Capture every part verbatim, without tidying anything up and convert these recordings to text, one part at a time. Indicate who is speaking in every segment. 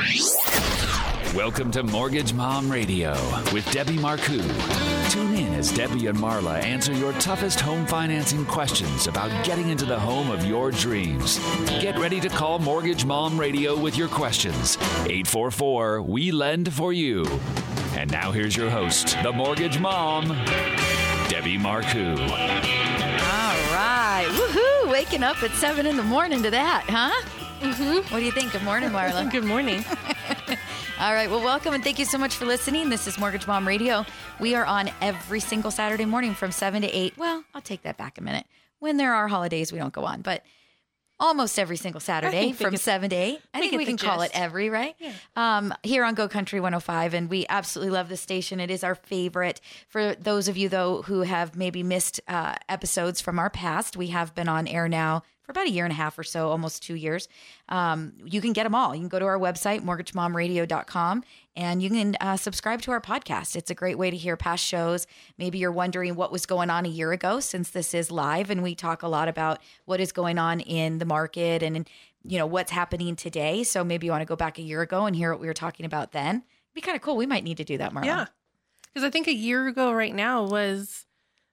Speaker 1: Welcome to Mortgage Mom Radio with Debbie Marcoux. Tune in as Debbie and Marla answer your toughest home financing questions about getting into the home of your dreams. Get ready to call Mortgage Mom Radio with your questions. eight four four, we lend for you. And now here's your host, the Mortgage Mom, Debbie Marcoux.
Speaker 2: All right. Woohoo! Waking up at seven in the morning to that, huh?
Speaker 3: Mm-hmm.
Speaker 2: What do you think? Good morning, Marla.
Speaker 3: Good morning.
Speaker 2: All right. Well, welcome and thank you so much for listening. This is Mortgage Mom Radio. We are on every single Saturday morning from seven to eight. Well, I'll take that back a minute. When there are holidays, we don't go on, but almost every single Saturday from seven to eight. I think we can call it every, right?
Speaker 3: Yeah.
Speaker 2: Um, here on Go Country one oh five, and we absolutely love this station. It is our favorite. For those of you, though, who have maybe missed uh, episodes from our past, we have been on air now for about a year and a half or so, almost two years. Um, you can get them all. You can go to our website, mortgage mom radio dot com, and you can uh, subscribe to our podcast. It's a great way to hear past shows. Maybe you're wondering what was going on a year ago, since this is live, and we talk a lot about what is going on in the market and, you know, what's happening today. So maybe you want to go back a year ago and hear what we were talking about then. It'd be kind of cool. We might need to do that, Marla.
Speaker 3: Yeah. Because I think a year ago right now was,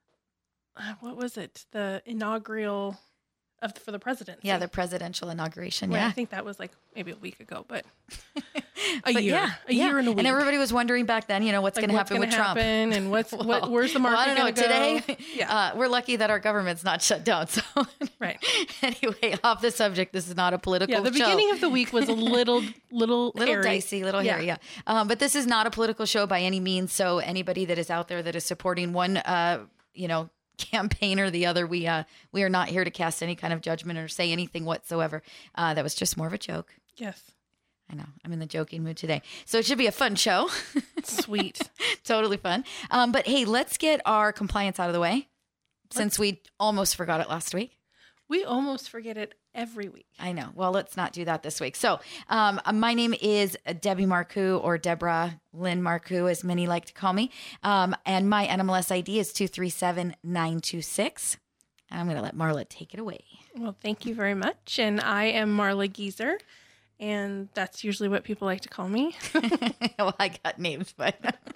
Speaker 3: uh, what was it? The inaugural of for the presidency.
Speaker 2: Yeah, the presidential inauguration.
Speaker 3: Well,
Speaker 2: yeah.
Speaker 3: I think that was like maybe a week ago, but a
Speaker 2: but
Speaker 3: year.
Speaker 2: Yeah,
Speaker 3: a
Speaker 2: yeah.
Speaker 3: year and a week.
Speaker 2: And everybody was wondering back then, you know, what's
Speaker 3: like
Speaker 2: going to happen with Trump.
Speaker 3: Happen and what's
Speaker 2: well,
Speaker 3: what where's the market
Speaker 2: well, I don't know.
Speaker 3: gonna
Speaker 2: Today,
Speaker 3: go? Yeah.
Speaker 2: uh, we're lucky that our government's not shut down. So
Speaker 3: right.
Speaker 2: Anyway, off the subject, this is not a political
Speaker 3: Yeah, the
Speaker 2: show.
Speaker 3: beginning of the week was a little little
Speaker 2: little
Speaker 3: hairy.
Speaker 2: dicey, little
Speaker 3: yeah.
Speaker 2: hairy, yeah. Um, but this is not a political show by any means. So anybody that is out there that is supporting one, uh, you know, campaign or the other, we uh, we are not here to cast any kind of judgment or say anything whatsoever. Uh, that was just more of a joke.
Speaker 3: Yes.
Speaker 2: I know. I'm in the joking mood today. So it should be a fun show.
Speaker 3: Sweet.
Speaker 2: Totally fun. Um, but hey, let's get our compliance out of the way since we almost forgot it last week.
Speaker 3: We almost forget it every week.
Speaker 2: I know. Well, let's not do that this week. So um, my name is Debbie Marcoux, or Deborah Lynn Marcoux, as many like to call me. Um, and my N M L S I D is two three seven nine two six. I'm going to let Marla take it away.
Speaker 3: Well, thank you very much. And I am Marla Geezer. And that's usually what people like to call me.
Speaker 2: Well, I got names, but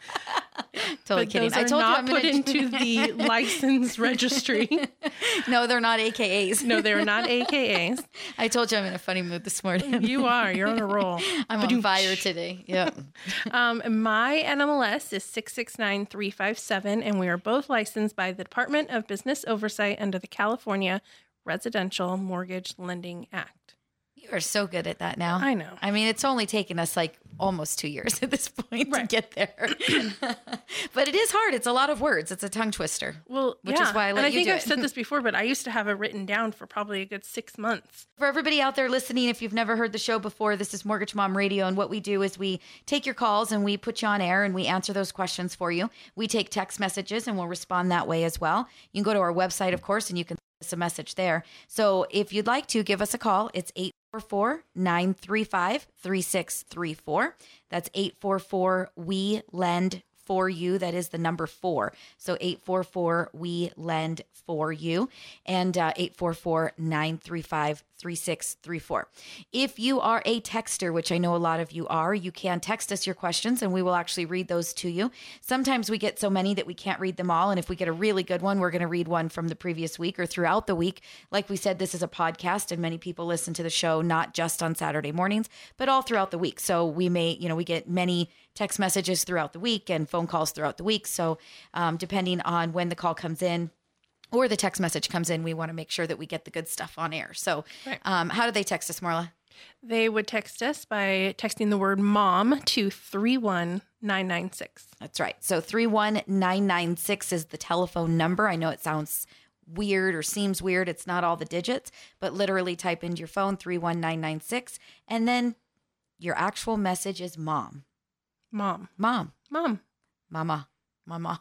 Speaker 2: totally
Speaker 3: but
Speaker 2: kidding.
Speaker 3: Those are
Speaker 2: I told
Speaker 3: not
Speaker 2: you I'm
Speaker 3: put
Speaker 2: gonna...
Speaker 3: into the license registry.
Speaker 2: No, they're not A K As.
Speaker 3: No, they're not A K As.
Speaker 2: I told you I'm in a funny mood this morning.
Speaker 3: You are. You're on a roll.
Speaker 2: I'm on fire today. Yeah.
Speaker 3: um, my N M L S is six six nine three five seven, and we are both licensed by the Department of Business Oversight under the California Residential Mortgage Lending Act.
Speaker 2: You are so good at that now.
Speaker 3: I know.
Speaker 2: I mean, it's only taken us like almost two years at this point
Speaker 3: right.
Speaker 2: to get there. But it is hard. It's a lot of words. It's a tongue twister.
Speaker 3: Well,
Speaker 2: which
Speaker 3: yeah.
Speaker 2: is why I let
Speaker 3: and I
Speaker 2: you
Speaker 3: think
Speaker 2: do
Speaker 3: I've
Speaker 2: it.
Speaker 3: said this before, but I used to have it written down for probably a good six months.
Speaker 2: For everybody out there listening, if you've never heard the show before, this is Mortgage Mom Radio. And what we do is we take your calls and we put you on air and we answer those questions for you. We take text messages and we'll respond that way as well. You can go to our website, of course, and you can send us a message there. So if you'd like to, give us a call. It's eight four four, nine three five, three six three four. That's eight four four, we lend for you. That is the number four. So eight four four, we lend for you, and uh, eight four four, nine three five, three six three four. If you are a texter, which I know a lot of you are, you can text us your questions and we will actually read those to you. Sometimes we get so many that we can't read them all. And if we get a really good one, we're going to read one from the previous week or throughout the week. Like we said, this is a podcast and many people listen to the show, not just on Saturday mornings, but all throughout the week. So we may, you know, we get many text messages throughout the week and phone calls throughout the week. So um, depending on when the call comes in, or the text message comes in, we want to make sure that we get the good stuff on air. So
Speaker 3: right.
Speaker 2: um, how do they text us, Marla?
Speaker 3: They would text us by texting the word mom to three one nine nine six.
Speaker 2: That's right. So three one nine nine six is the telephone number. I know it sounds weird or seems weird. It's not all the digits, but literally type into your phone three one nine nine six. And then your actual message is mom.
Speaker 3: Mom.
Speaker 2: Mom.
Speaker 3: Mom.
Speaker 2: Mama. Mama.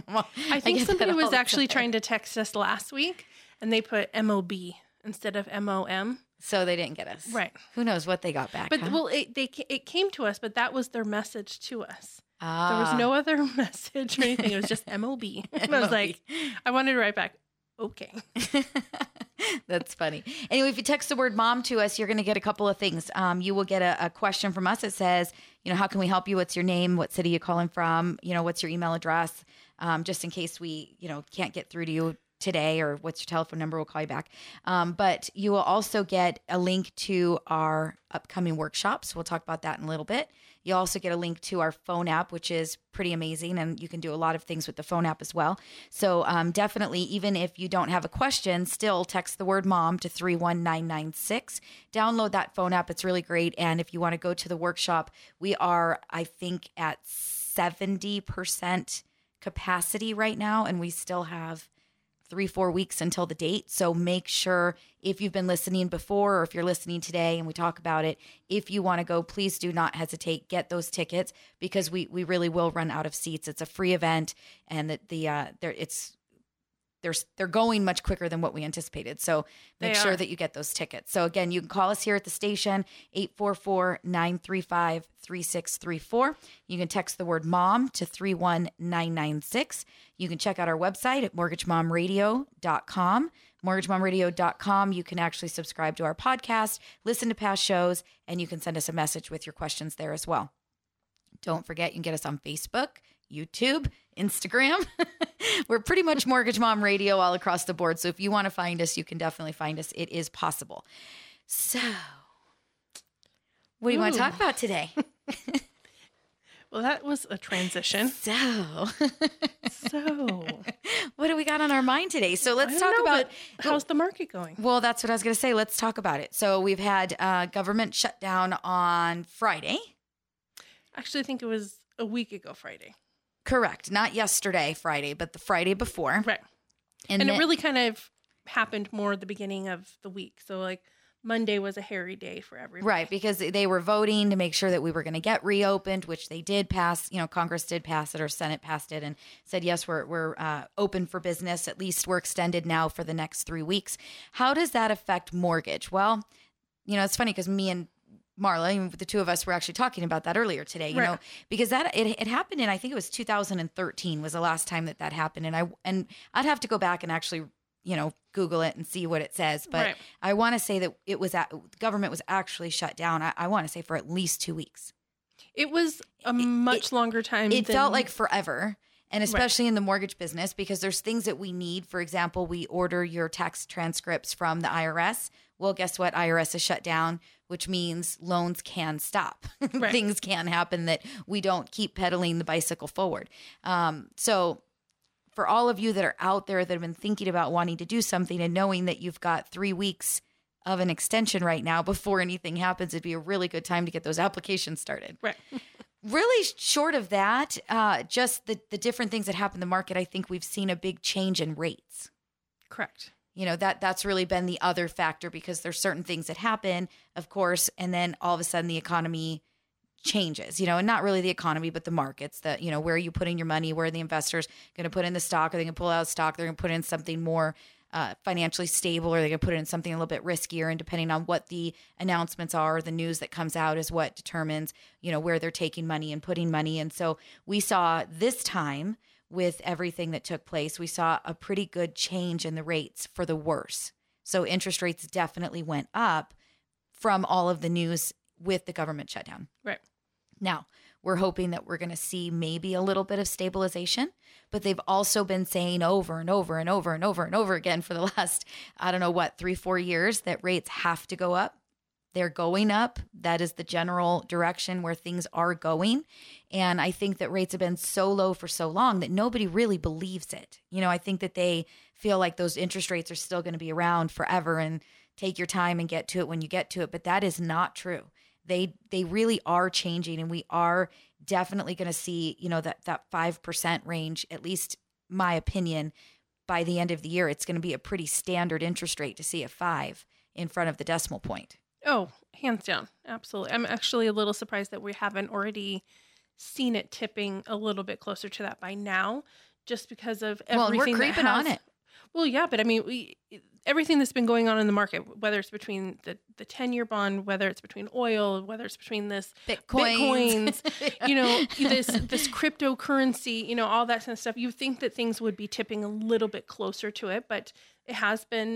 Speaker 3: I think
Speaker 2: I
Speaker 3: somebody was actually
Speaker 2: time.
Speaker 3: trying to text us last week and they put M O B instead of M O M.
Speaker 2: So they didn't get us.
Speaker 3: Right.
Speaker 2: Who knows what they got back.
Speaker 3: But
Speaker 2: huh?
Speaker 3: well, it, they, it came to us, but that was their message to us.
Speaker 2: Ah.
Speaker 3: There was no other message or anything. It was just M O B. And I was like, I wanted to write back, okay.
Speaker 2: That's funny. Anyway, if you text the word mom to us, you're going to get a couple of things. Um, you will get a, a question from us that says, you know, how can we help you? What's your name? What city you calling from? You know, what's your email address? Um, just in case we, you know, can't get through to you today, or what's your telephone number? We'll call you back. Um, but you will also get a link to our upcoming workshops. We'll talk about that in a little bit. You'll also get a link to our phone app, which is pretty amazing. And you can do a lot of things with the phone app as well. So um, definitely, even if you don't have a question, still text the word mom to three one nine nine six. Download that phone app. It's really great. And if you want to go to the workshop, we are, I think, at seventy percent capacity right now. And we still have three, four weeks until the date. So make sure, if you've been listening before, or if you're listening today and we talk about it, if you want to go, please do not hesitate. Get those tickets, because we we really will run out of seats. It's a free event, and that the uh there it's they're they're going much quicker than what we anticipated. So make
Speaker 3: They
Speaker 2: sure
Speaker 3: are.
Speaker 2: that you get those tickets. So again, you can call us here at the station, eight four four, nine three five, three six three four. You can text the word mom to three one nine nine six. You can check out our website at mortgage mom radio dot com. mortgage mom radio dot com. You can actually subscribe to our podcast, listen to past shows, and you can send us a message with your questions there as well. Don't forget, you can get us on Facebook, YouTube, Instagram. We're pretty much Mortgage Mom Radio all across the board. So if you want to find us, you can definitely find us. It is possible. So what do you want to
Speaker 3: Ooh.
Speaker 2: talk about today?
Speaker 3: Well, that was a transition.
Speaker 2: So
Speaker 3: So,
Speaker 2: what do we got on our mind today? So let's
Speaker 3: I
Speaker 2: talk
Speaker 3: don't know,
Speaker 2: about
Speaker 3: but how's the market going?
Speaker 2: Well, that's what I was going to say. Let's talk about it. So we've had uh, government shutdown on Friday.
Speaker 3: Actually, I think it was a week ago Friday.
Speaker 2: Correct. Not yesterday, Friday, but the Friday before.
Speaker 3: Right.
Speaker 2: And,
Speaker 3: And
Speaker 2: then-
Speaker 3: it really kind of happened more at the beginning of the week. So, like, Monday was a hairy day for everybody.
Speaker 2: Right, because they were voting to make sure that we were going to get reopened, which they did pass. You know, Congress did pass it, or Senate passed it, and said, yes, we're we're uh, open for business. At least we're extended now for the next three weeks. How does that affect mortgage? Well, you know, it's funny because me and Marla, the two of us were actually talking about that earlier today, you
Speaker 3: Right.
Speaker 2: know, because that it, it happened in, I think it was two thousand thirteen was the last time that that happened. And I, and I'd have to go back and actually, you know, Google it and see what it says. But
Speaker 3: Right.
Speaker 2: I want to say that it was at, government was actually shut down. I, I want to say for at least two weeks.
Speaker 3: It was a much
Speaker 2: it-
Speaker 3: longer time.
Speaker 2: It
Speaker 3: than,
Speaker 2: felt like forever. And especially in the mortgage business, because there's things that we need. For example, we order your tax transcripts from the I R S. Well, guess what? I R S is shut down, which means loans can stop.
Speaker 3: Right.
Speaker 2: Things can happen that we don't keep pedaling the bicycle forward. Um, so for all of you that are out there that have been thinking about wanting to do something and knowing that you've got three weeks of an extension right now before anything happens, it'd be a really good time to get those applications started.
Speaker 3: Right.
Speaker 2: Really short of that, uh, just the, the different things that happen in the market, I think we've seen a big change in rates.
Speaker 3: Correct.
Speaker 2: You know, that that's really been the other factor, because there's certain things that happen, of course, and then all of a sudden the economy changes, you know, and not really the economy, but the markets, that, you know, where are you putting your money? Where are the investors going to put in the stock? Are they going to pull out stock? They're going to put in something more uh, financially stable, or are they going to put in something a little bit riskier? And depending on what the announcements are, the news that comes out is what determines, you know, where they're taking money and putting money. And so we saw this time, with everything that took place, we saw a pretty good change in the rates for the worse. So interest rates definitely went up from all of the news with the government shutdown.
Speaker 3: Right.
Speaker 2: Now, we're hoping that we're going to see maybe a little bit of stabilization, but they've also been saying over and over and over and over and over again for the last, I don't know what, three, four years, that rates have to go up. They're going up. That is the general direction where things are going. And I think that rates have been so low for so long that nobody really believes it. You know, I think that they feel like those interest rates are still going to be around forever, and take your time and get to it when you get to it. But that is not true. They they really are changing, and we are definitely going to see, you know, that that five percent range, at least my opinion, by the end of the year. It's going to be a pretty standard interest rate to see a five in front of the decimal point.
Speaker 3: Oh, hands down. Absolutely. I'm actually a little surprised that we haven't already seen it tipping a little bit closer to that by now, just because of everything.
Speaker 2: Well, we're
Speaker 3: that
Speaker 2: creeping
Speaker 3: has-
Speaker 2: on it.
Speaker 3: Well, yeah, but I mean, we everything that's been going on in the market, whether it's between the the ten-year bond, whether it's between oil, whether it's between this
Speaker 2: Bitcoins.
Speaker 3: Bitcoins, you know, this this cryptocurrency, you know, all that kind of stuff. You think that things would be tipping a little bit closer to it, but it has been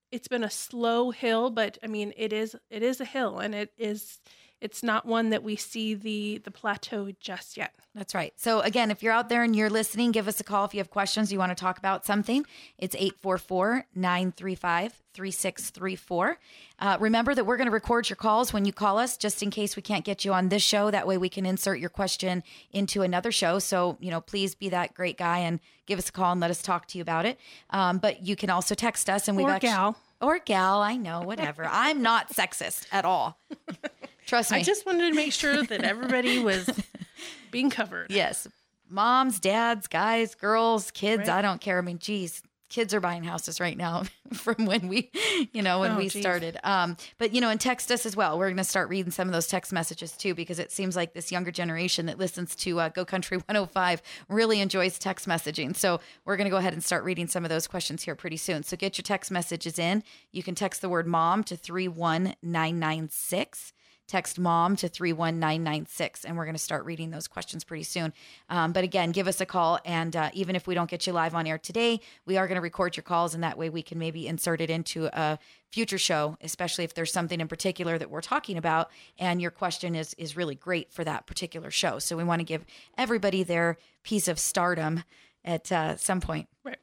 Speaker 3: it's been a slow hill, but I mean, it is it is a hill, and it is it's not one that we see the the plateau just yet.
Speaker 2: That's right. So again, if you're out there and you're listening, give us a call if you have questions, you want to talk about something. It's eight four four, nine three five, three six three four. Uh, remember that we're going to record your calls when you call us, just in case we can't get you on this show. That way we can insert your question into another show. So, you know, please be that great guy and give us a call and let us talk to you about it. Um, but you can also text us, and we've
Speaker 3: Or
Speaker 2: actually,
Speaker 3: gal.
Speaker 2: or gal. I know, whatever. I'm not sexist at all. Trust me.
Speaker 3: I just wanted to make sure that everybody was being covered.
Speaker 2: Yes. Moms, dads, guys, girls, kids.
Speaker 3: Right.
Speaker 2: I don't care. I mean, geez, kids are buying houses right now from when we, you know, when
Speaker 3: Oh,
Speaker 2: we
Speaker 3: geez.
Speaker 2: started. Um, but, you know, and text us as well. We're going to start reading some of those text messages too, because it seems like this younger generation that listens to uh, Go Country one oh five really enjoys text messaging. So we're going to go ahead and start reading some of those questions here pretty soon. So get your text messages in. You can text the word mom to three one nine nine six. Text mom to three one nine nine six, and we're going to start reading those questions pretty soon. Um, but again, give us a call, and uh, even if we don't get you live on air today, we are going to record your calls, and that way we can maybe insert it into a future show, especially if there's something in particular that we're talking about, and your question is is really great for that particular show. So we want to give everybody their piece of stardom at uh, some point.
Speaker 3: Right.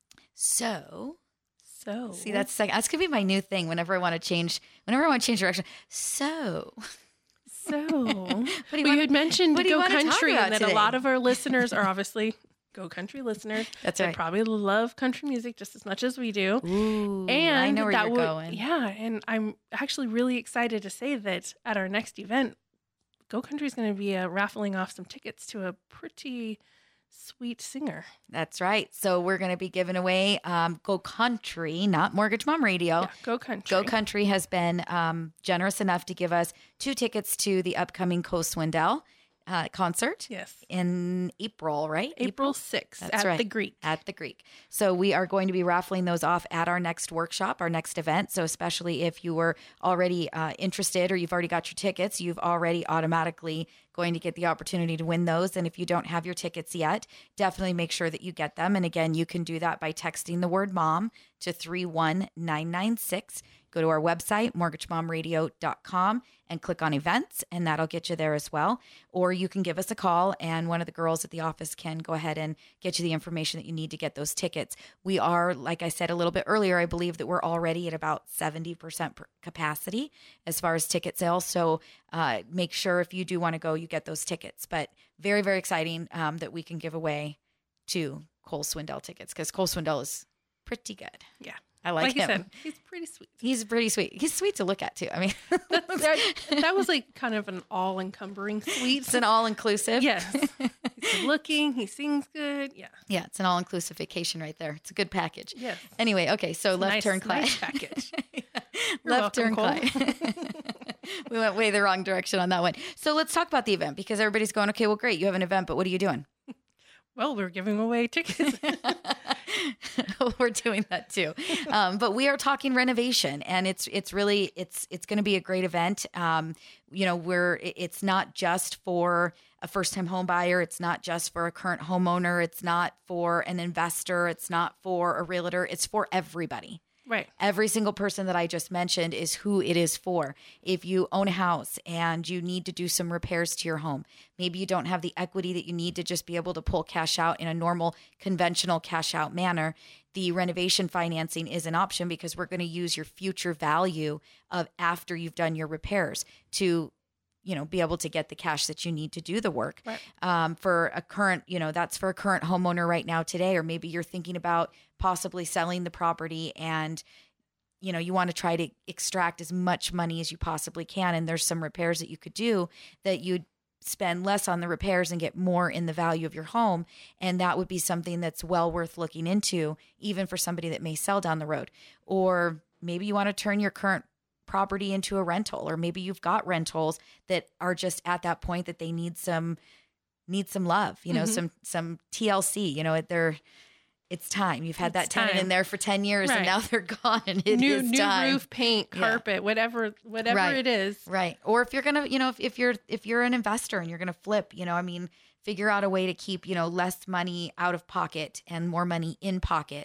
Speaker 2: So...
Speaker 3: So
Speaker 2: See, that's second. That's gonna be my new thing. Whenever I want to change, whenever I want to change direction. So,
Speaker 3: so.
Speaker 2: what do you
Speaker 3: we
Speaker 2: want?
Speaker 3: had mentioned
Speaker 2: what do you
Speaker 3: Go
Speaker 2: wanna talk
Speaker 3: Country,
Speaker 2: about
Speaker 3: and that
Speaker 2: today?
Speaker 3: a lot of our listeners are obviously Go Country listeners.
Speaker 2: That's
Speaker 3: that
Speaker 2: right.
Speaker 3: probably love country music just as much as we do.
Speaker 2: Ooh,
Speaker 3: And
Speaker 2: I know where
Speaker 3: that
Speaker 2: you're
Speaker 3: would,
Speaker 2: going.
Speaker 3: Yeah, and I'm actually really excited to say that at our next event, Go Country is going to be uh, raffling off some tickets to a pretty sweet singer.
Speaker 2: That's right. So we're going to be giving away um, Go Country, not Mortgage Mom Radio.
Speaker 3: Yeah, Go Country.
Speaker 2: Go Country has been um, generous enough to give us two tickets to the upcoming Cole Swindell uh, concert
Speaker 3: Yes.
Speaker 2: in April, right?
Speaker 3: April sixth
Speaker 2: That's
Speaker 3: at
Speaker 2: right.
Speaker 3: the Greek.
Speaker 2: At the Greek. So we are going to be raffling those off at our next workshop, our next event. So especially if you were already uh, interested or you've already got your tickets, you've already automatically going to get the opportunity to win those. And if you don't have your tickets yet, definitely make sure that you get them. And again, you can do that by texting the word mom to three one nine nine six. Go to our website, mortgage mom radio dot com, and click on events, and that'll get you there as well. Or you can give us a call, and one of the girls at the office can go ahead and get you the information that you need to get those tickets. We are, like I said a little bit earlier, I believe that we're already at about seventy percent capacity as far as ticket sales. So uh, make sure if you do want to go, you get those tickets. But very, very exciting um, that we can give away two Cole Swindell tickets, because Cole Swindell is pretty good.
Speaker 3: Yeah.
Speaker 2: I like,
Speaker 3: Like you
Speaker 2: him.
Speaker 3: said, he's pretty sweet.
Speaker 2: He's pretty sweet. He's sweet to look at too. I mean,
Speaker 3: that, that was like kind of an all-encumbering sweet.
Speaker 2: it's an all-inclusive.
Speaker 3: Yes. He's good looking. He sings good. Yeah.
Speaker 2: Yeah, it's an all-inclusive vacation right there. It's a good package.
Speaker 3: Yes.
Speaker 2: Anyway, okay, so left
Speaker 3: Nice-
Speaker 2: turn, Clyde.
Speaker 3: nice package.
Speaker 2: Left
Speaker 3: welcome,
Speaker 2: turn,
Speaker 3: Cole.
Speaker 2: Clyde. We went way the wrong direction on that one. So let's talk about the event, because everybody's going, okay, well, great, you have an event, but what are you doing?
Speaker 3: Well, we're giving away tickets.
Speaker 2: We're doing that too, um, but we are talking renovation, and it's it's really it's it's going to be a great event. Um, you know, we're it's not just for a first-time home buyer. It's not just for a current homeowner. It's not for an investor. It's not for a realtor. It's for everybody.
Speaker 3: Right.
Speaker 2: Every single person that I just mentioned is who it is for. If you own a house and you need to do some repairs to your home, maybe you don't have the equity that you need to just be able to pull cash out in a normal, conventional cash out manner, the renovation financing is an option, because we're going to use your future value of after you've done your repairs to, you know, be able to get the cash that you need to do the work.
Speaker 3: Right.
Speaker 2: Um, for a current, you know, that's for a current homeowner right now today, or maybe you're thinking about possibly selling the property and, you know, you want to try to extract as much money as you possibly can. And there's some repairs that you could do that you'd spend less on the repairs and get more in the value of your home. And that would be something that's well worth looking into, even for somebody that may sell down the road. Or maybe you want to turn your current property into a rental, or maybe you've got rentals that are just at that point that they need some need some love, you know,
Speaker 3: Mhm.
Speaker 2: some some T L C, you know, they're it's time. You've had that
Speaker 3: It's
Speaker 2: tenant
Speaker 3: time.
Speaker 2: in there for ten years and
Speaker 3: Right.
Speaker 2: now they're gone, and it is
Speaker 3: new new
Speaker 2: time.
Speaker 3: roof, paint,
Speaker 2: Yeah.
Speaker 3: carpet, whatever whatever
Speaker 2: Right.
Speaker 3: it is.
Speaker 2: Right. Or if you're going to, you know, if, if you're if you're an investor and you're going to flip, you know, I mean, figure out a way to keep, you know, less money out of pocket and more money in pocket.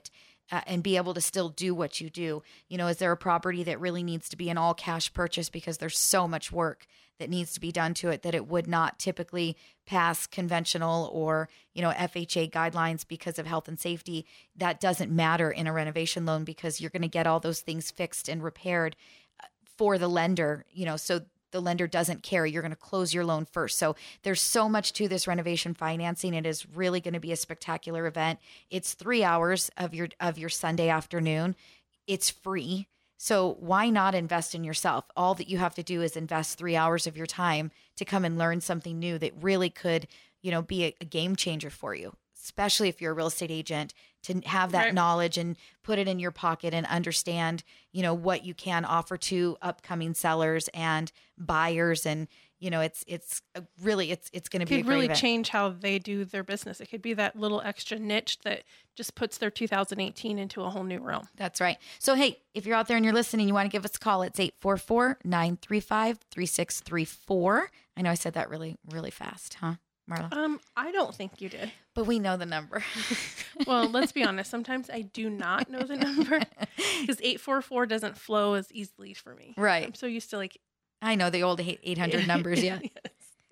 Speaker 2: uh, and be able to still do what you do. You know, is there a property that really needs to be an all cash purchase because there's so much work that needs to be done to it that it would not typically pass conventional or, you know, F H A guidelines because of health and safety? That doesn't matter in a renovation loan because you're going to get all those things fixed and repaired for the lender, you know, so the lender doesn't care. You're going to close your loan first. So there's so much to this renovation financing. It is really going to be a spectacular event. It's three hours of your of your Sunday afternoon. It's free. So why not invest in yourself? All that you have to do is invest three hours of your time to come and learn something new that really could, you know, be a, a game changer for you, especially if you're a real estate agent, to have that
Speaker 3: Right.
Speaker 2: knowledge and put it in your pocket and understand, you know, what you can offer to upcoming sellers and buyers. And, you know, it's, it's a really, it's, it's going to be a
Speaker 3: Could
Speaker 2: great
Speaker 3: really
Speaker 2: event.
Speaker 3: change how they do their business. It could be that little extra niche that just puts their two thousand eighteen into a whole new realm.
Speaker 2: That's right. So, hey, if you're out there and you're listening, you want to give us a call, it's eight four four, nine three five, three six three four. I know I said that really, really fast, huh, Marla?
Speaker 3: Um, I don't think you did.
Speaker 2: But we know the number.
Speaker 3: Well, let's be honest. Sometimes I do not know the number because eight four four doesn't flow as easily for me.
Speaker 2: Right.
Speaker 3: I'm so used to like
Speaker 2: I know the old eight hundred numbers, yeah.
Speaker 3: Yes.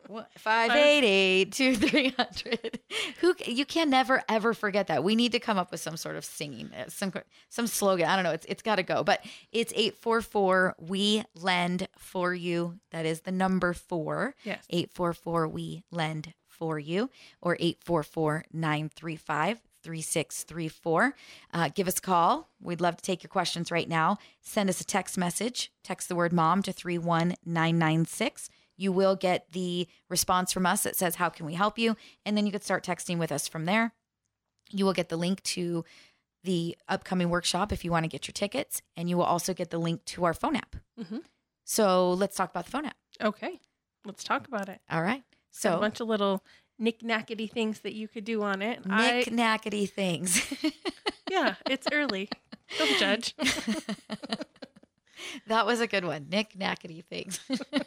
Speaker 2: five eight eight, two three hundred. Who you can never ever forget that. We need to come up with some sort of singing, uh, some some slogan. I don't know. It's it's got to go. But it's eight four four we lend for you. That is the number four.
Speaker 3: Yes.
Speaker 2: eight four four we lend for you, or eight four four, nine three five, three six three four. Uh, give us a call. We'd love to take your questions right now. Send us a text message. Text the word mom to three one nine nine six. You will get the response from us that says, how can we help you? And then you could start texting with us from there. You will get the link to the upcoming workshop if you want to get your tickets. And you will also get the link to our phone app.
Speaker 3: Mhm.
Speaker 2: So let's talk about the phone app.
Speaker 3: Okay. Let's talk about it.
Speaker 2: All right.
Speaker 3: So a
Speaker 2: So
Speaker 3: bunch of little knick-knackety things that you could do on it. I,
Speaker 2: knick-knackety things.
Speaker 3: yeah, it's early. Don't judge.
Speaker 2: That was a good one. Knick-knackety things.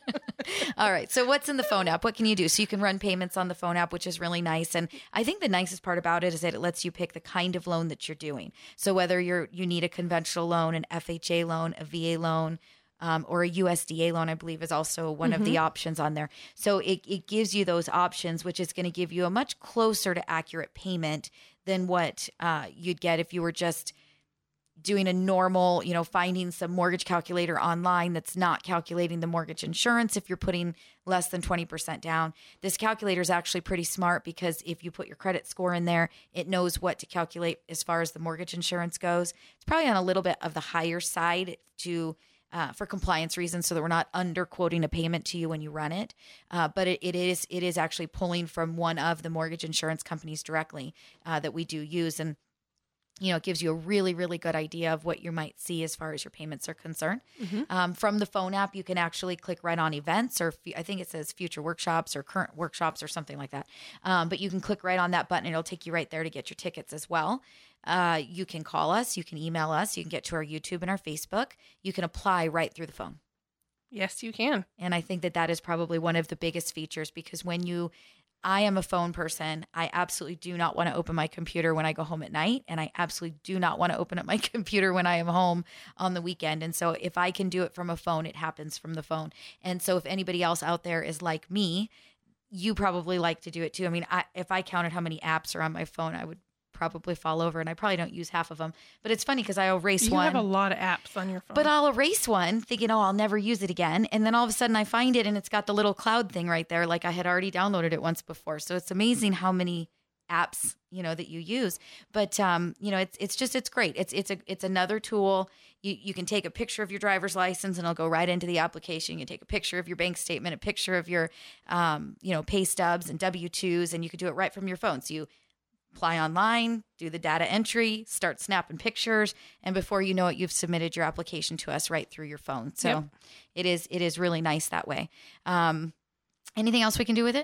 Speaker 2: All right. So what's in the phone app? What can you do? So you can run payments on the phone app, which is really nice. And I think the nicest part about it is that it lets you pick the kind of loan that you're doing. So whether you're you need a conventional loan, an F H A loan, a V A loan, um, or a U S D A loan, I believe is also one of the options on there. So it, it gives you those options, which is going to give you a much closer to accurate payment than what uh, you'd get if you were just doing a normal, you know, finding some mortgage calculator online that's not calculating the mortgage insurance if you're putting less than twenty percent down. This calculator is actually pretty smart because if you put your credit score in there, it knows what to calculate as far as the mortgage insurance goes. It's probably on a little bit of the higher side to uh, for compliance reasons, so that we're not under quoting a payment to you when you run it. Uh, but it, it is it is actually pulling from one of the mortgage insurance companies directly uh, that we do use. And you know, it gives you a really, really good idea of what you might see as far as your payments are concerned.
Speaker 3: Mm-hmm.
Speaker 2: Um, from the phone app, you can actually click right on events, or f- I think it says future workshops or current workshops or something like that. Um, but you can click right on that button and it'll take you right there to get your tickets as well. Uh, you can call us, you can email us, you can get to our YouTube and our Facebook. You can apply right through the phone.
Speaker 3: Yes, you can.
Speaker 2: And I think that that is probably one of the biggest features, because when you I am a phone person. I absolutely do not want to open my computer when I go home at night. And I absolutely do not want to open up my computer when I am home on the weekend. And so if I can do it from a phone, it happens from the phone. And so if anybody else out there is like me, you probably like to do it too. I mean, I, if I counted how many apps are on my phone, I would probably fall over, and I probably don't use half of them. But it's funny because I erase
Speaker 3: You
Speaker 2: one.
Speaker 3: have a lot of apps on your phone.
Speaker 2: But I'll erase one thinking, oh, I'll never use it again. And then all of a sudden I find it and it's got the little cloud thing right there. Like I had already downloaded it once before. So it's amazing how many apps, you know, that you use. But, um, you know, it's, it's just, it's great. It's, it's a, it's another tool. You, you can take a picture of your driver's license and it'll go right into the application. You can take a picture of your bank statement, a picture of your, um, you know, pay stubs and W two's, and you can do it right from your phone. So you apply online, do the data entry, start snapping pictures, and before you know it, you've submitted your application to us right through your phone. So
Speaker 3: Yep.
Speaker 2: it is it is really nice that way. Um, anything else we can do with it?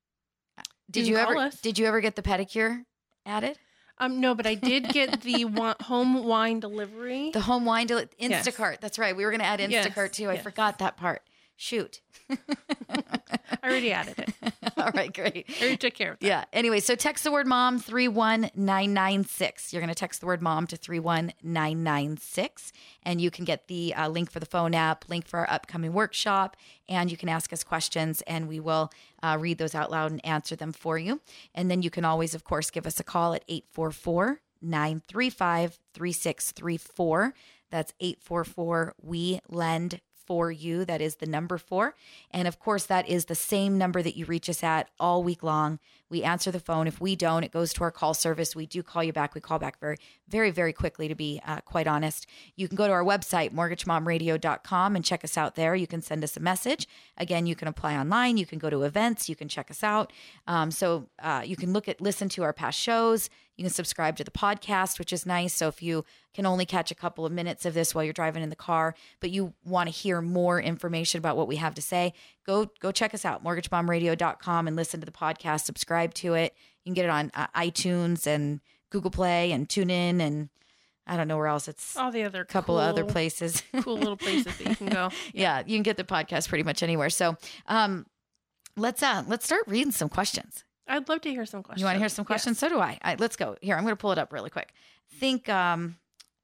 Speaker 2: Did
Speaker 3: You
Speaker 2: you
Speaker 3: can
Speaker 2: ever
Speaker 3: call us.
Speaker 2: did you ever get the pedicure added?
Speaker 3: um, no, but I did get the wa- home wine delivery.
Speaker 2: The home wine deli-
Speaker 3: Yes.
Speaker 2: Instacart. That's right. We were going to add Instacart
Speaker 3: Yes,
Speaker 2: too. I
Speaker 3: yes.
Speaker 2: forgot that part. Shoot.
Speaker 3: I already added it.
Speaker 2: All right, great.
Speaker 3: I took care of that.
Speaker 2: Yeah. Anyway, so text the word mom three one nine nine six. You're going to text the word mom to three one nine nine six, and you can get the uh, link for the phone app, link for our upcoming workshop, and you can ask us questions, and we will uh, read those out loud and answer them for you. And then you can always, of course, give us a call at eight four four, nine three five, three six three four. That's eight four four, we lend for you. That is the number four. And of course, that is the same number that you reach us at all week long. We answer the phone. If we don't, it goes to our call service. We do call you back. We call back very, very, very quickly, to be uh, quite honest. You can go to our website, mortgage mom radio dot com, and check us out there. You can send us a message. Again, you can apply online. You can go to events. You can check us out. Um, so uh, you can look at, listen to our past shows. You can subscribe to the podcast, which is nice. So if you can only catch a couple of minutes of this while you're driving in the car, but you want to hear more information about what we have to say, go go check us out, mortgage mom radio dot com, and listen to the podcast, subscribe to it. You can get it on uh, iTunes and Google Play and TuneIn, and I don't know where else. It's
Speaker 3: all the other
Speaker 2: couple
Speaker 3: cool,
Speaker 2: of other places.
Speaker 3: cool little places that you can go.
Speaker 2: Yeah. yeah, you can get the podcast pretty much anywhere. So um, let's uh, let's start reading some questions.
Speaker 3: I'd love to hear some questions.
Speaker 2: You want to hear some questions? Yes. So do I. I. Let's go. Here, I'm going to pull it up really quick. Think, um,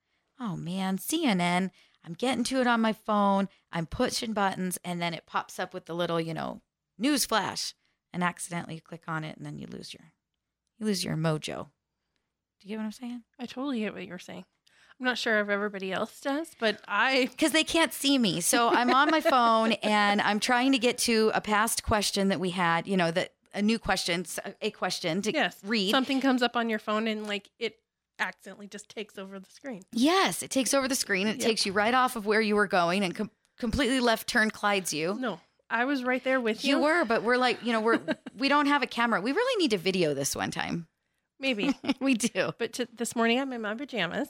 Speaker 2: oh man, C N N. I'm getting to it on my phone. I'm pushing buttons, and then it pops up with the little, you know, news flash, and accidentally you click on it, and then you lose your, you lose your mojo. Do you get what I'm saying?
Speaker 3: I totally get what you're saying. I'm not sure if everybody else does, but I...
Speaker 2: Because they can't see me. So I'm on my phone, and I'm trying to get to a past question that we had, you know, that a new question, a question to
Speaker 3: yes.
Speaker 2: read.
Speaker 3: Something comes up on your phone, and like it accidentally just takes over the screen.
Speaker 2: Yes, it takes over the screen. And it yep. takes you right off of where you were going and com- completely left turn Clydes you.
Speaker 3: No, I was right there with you.
Speaker 2: You were, but we're like, you know, we're, we don't have a camera. We really need to video this one time.
Speaker 3: Maybe.
Speaker 2: We do.
Speaker 3: But to, this morning I'm in my pajamas.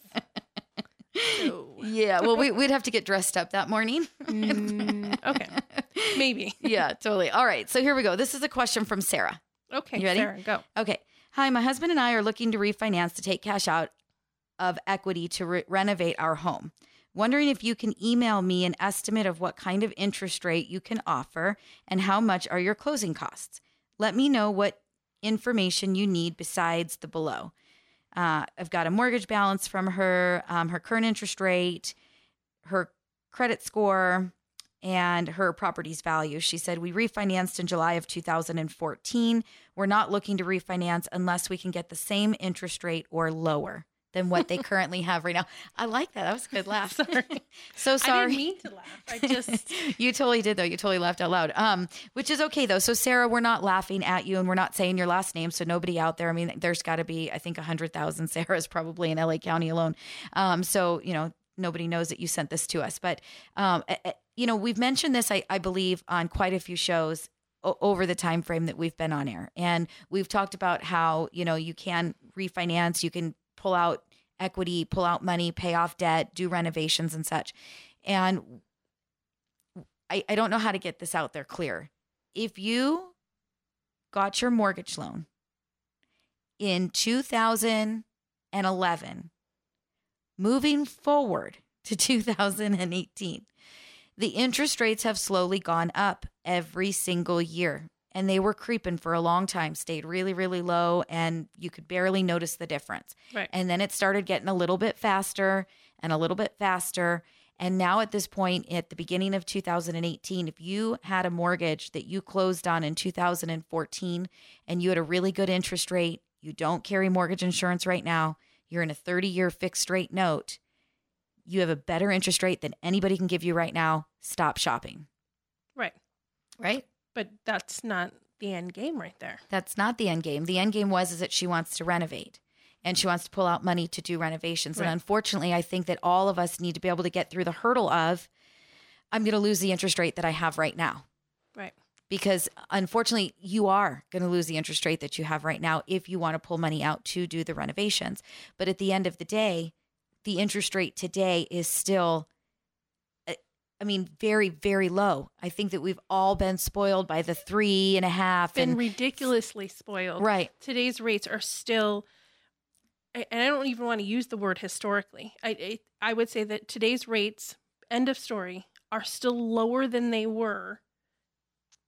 Speaker 3: So.
Speaker 2: Yeah, well, we, we'd have to get dressed up that morning.
Speaker 3: mm, okay, maybe.
Speaker 2: Yeah, totally. All right, so here we go. This is a question from Sarah.
Speaker 3: Okay,
Speaker 2: you ready?
Speaker 3: Sarah, go.
Speaker 2: Okay. Hi, my husband and I are looking to refinance to take cash out of equity to re- renovate our home. Wondering if you can email me an estimate of what kind of interest rate you can offer and how much are your closing costs. Let me know what information you need besides the below. Uh, I've got a mortgage balance from her, um, her current interest rate, her credit score, and her property's value. She said, we refinanced in July of two thousand fourteen. We're not looking to refinance unless we can get the same interest rate or lower than what they currently have right now. I like that. That was a good laugh.
Speaker 3: Sorry.
Speaker 2: So sorry.
Speaker 3: I didn't mean to laugh. I just...
Speaker 2: You totally did, though. You totally laughed out loud, um, which is okay, though. So, Sarah, we're not laughing at you, and we're not saying your last name, so nobody out there, I mean, there's got to be, I think, one hundred thousand Sarahs probably in L A County alone. Um, so, you know, nobody knows that you sent this to us. But, um, you know, we've mentioned this, I, I believe, on quite a few shows o- over the time frame that we've been on air. And we've talked about how, you know, you can refinance, you can pull out equity, pull out money, pay off debt, do renovations and such. And I, I don't know how to get this out there clear. If you got your mortgage loan in two thousand eleven, moving forward to two thousand eighteen, the interest rates have slowly gone up every single year. And they were creeping for a long time, stayed really, really low, and you could barely notice the difference.
Speaker 3: Right.
Speaker 2: And then it started getting a little bit faster and a little bit faster. And now at this point, at the beginning of two thousand eighteen, if you had a mortgage that you closed on in two thousand fourteen and you had a really good interest rate, you don't carry mortgage insurance right now, you're in a thirty-year fixed rate note, you have a better interest rate than anybody can give you right now, stop shopping.
Speaker 3: Right.
Speaker 2: Right?
Speaker 3: But that's not the end game right there.
Speaker 2: That's not the end game. The end game was is that she wants to renovate and she wants to pull out money to do renovations. Right. And unfortunately, I think that all of us need to be able to get through the hurdle of, I'm going to lose the interest rate that I have right now.
Speaker 3: Right.
Speaker 2: Because unfortunately, you are going to lose the interest rate that you have right now if you want to pull money out to do the renovations. But at the end of the day, the interest rate today is still, I mean, very, very low. I think that we've all been spoiled by the three and a half.
Speaker 3: Been
Speaker 2: and
Speaker 3: ridiculously spoiled.
Speaker 2: Right.
Speaker 3: Today's rates are still, and I don't even want to use the word historically. I, I, I would say that today's rates, end of story, are still lower than they were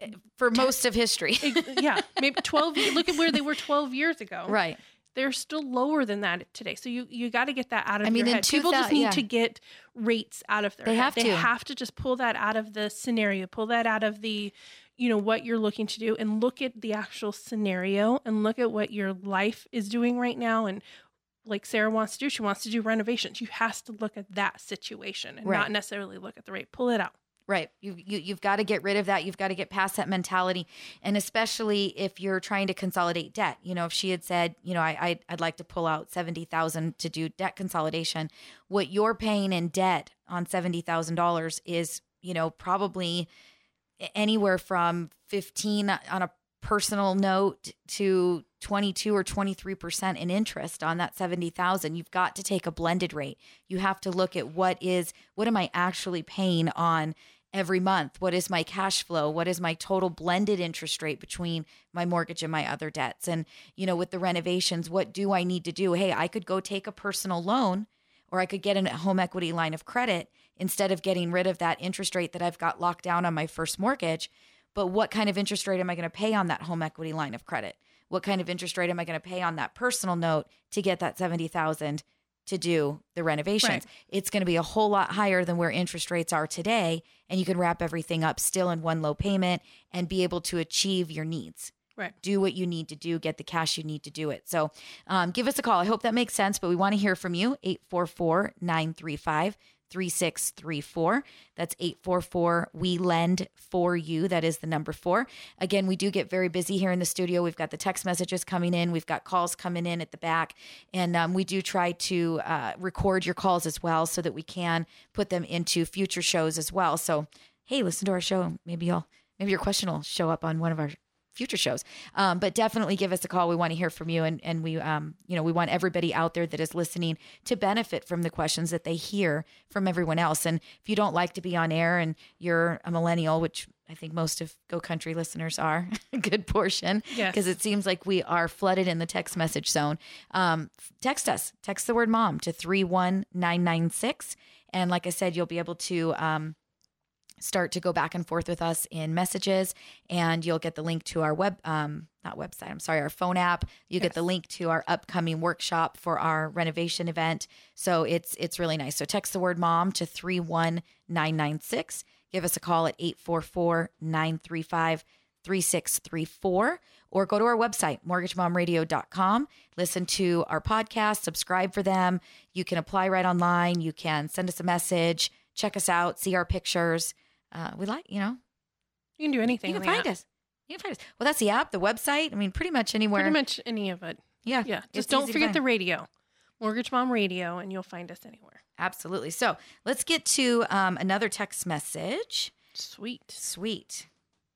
Speaker 2: for most of history.
Speaker 3: Yeah, maybe twelve. Look at where they were twelve years ago.
Speaker 2: Right.
Speaker 3: They're still lower than that today. So you, you got to get that out of
Speaker 2: I mean,
Speaker 3: your
Speaker 2: in
Speaker 3: head.
Speaker 2: two
Speaker 3: People just
Speaker 2: thou-
Speaker 3: need
Speaker 2: yeah.
Speaker 3: to get rates out of their
Speaker 2: They
Speaker 3: head.
Speaker 2: have
Speaker 3: They
Speaker 2: to.
Speaker 3: have to just pull that out of the scenario, pull that out of the, you know, what you're looking to do, and look at the actual scenario and look at what your life is doing right now. And like Sarah wants to do, she wants to do renovations. You have to look at that situation and
Speaker 2: Right.
Speaker 3: not necessarily look at the rate. Pull it out.
Speaker 2: Right. You, you, you've got to get rid of that. You've got to get past that mentality. And especially if you're trying to consolidate debt, you know, if she had said, you know, I, I'd, I'd like to pull out seventy thousand to do debt consolidation, what you're paying in debt on seventy thousand dollars is, you know, probably anywhere from fifteen on a personal note to twenty-two or twenty-three percent in interest on that seventy thousand. You've got to take a blended rate. You have to look at what is, what am I actually paying on every month? What is my cash flow? What is my total blended interest rate between my mortgage and my other debts? And, you know, with the renovations, what do I need to do? Hey, I could go take a personal loan, or I could get a home equity line of credit instead of getting rid of that interest rate that I've got locked down on my first mortgage. But what kind of interest rate am I going to pay on that home equity line of credit? What kind of interest rate am I going to pay on that personal note to get that seventy thousand to do the renovations?
Speaker 3: Right.
Speaker 2: It's going to be a whole lot higher than where interest rates are today. And you can wrap everything up still in one low payment and be able to achieve your needs.
Speaker 3: Right.
Speaker 2: Do what you need to do, get the cash you need to do it. So um, give us a call. I hope that makes sense, but we want to hear from you. eight four four, nine three five, three six three four. That's eight four four, we lend for you. That is the number four. Again, we do get very busy here in the studio. We've got the text messages coming in. We've got calls coming in at the back. And um, we do try to uh, record your calls as well so that we can put them into future shows as well. So, hey, listen to our show. Maybe you'll, maybe your question will show up on one of our future shows. Um, but definitely give us a call. We want to hear from you. And, and we, um, you know, we want everybody out there that is listening to benefit from the questions that they hear from everyone else. And if you don't like to be on air and you're a millennial, which I think most of Go Country listeners are, a good portion,
Speaker 3: Yes.
Speaker 2: because it seems like we are flooded in the text message zone. Um, text us, text the word mom to three one nine nine six. And like I said, you'll be able to, um, start to go back and forth with us in messages, and you'll get the link to our web, um, not website, I'm sorry, our phone app. You
Speaker 3: Yes.
Speaker 2: get the link to our upcoming workshop for our renovation event. So it's, it's really nice. So text the word mom to three one nine nine six. Give us a call at eight four four, nine three five, three six three four, or go to our website, mortgage mom radio dot com. Listen to our podcast, subscribe for them. You can apply right online. You can send us a message, check us out, see our pictures. Uh, we like, you know,
Speaker 3: You can do anything.
Speaker 2: you can
Speaker 3: on the
Speaker 2: find
Speaker 3: app.
Speaker 2: us. You can find us. Well, that's the app, the website. I mean, pretty much anywhere.
Speaker 3: Pretty much any of it.
Speaker 2: Yeah.
Speaker 3: Yeah.
Speaker 2: it's
Speaker 3: Just don't
Speaker 2: easy to
Speaker 3: forget
Speaker 2: find.
Speaker 3: the radio. Mortgage Mom Radio, and you'll find us anywhere.
Speaker 2: Absolutely. So let's get to um, another text message.
Speaker 3: Sweet.
Speaker 2: Sweet.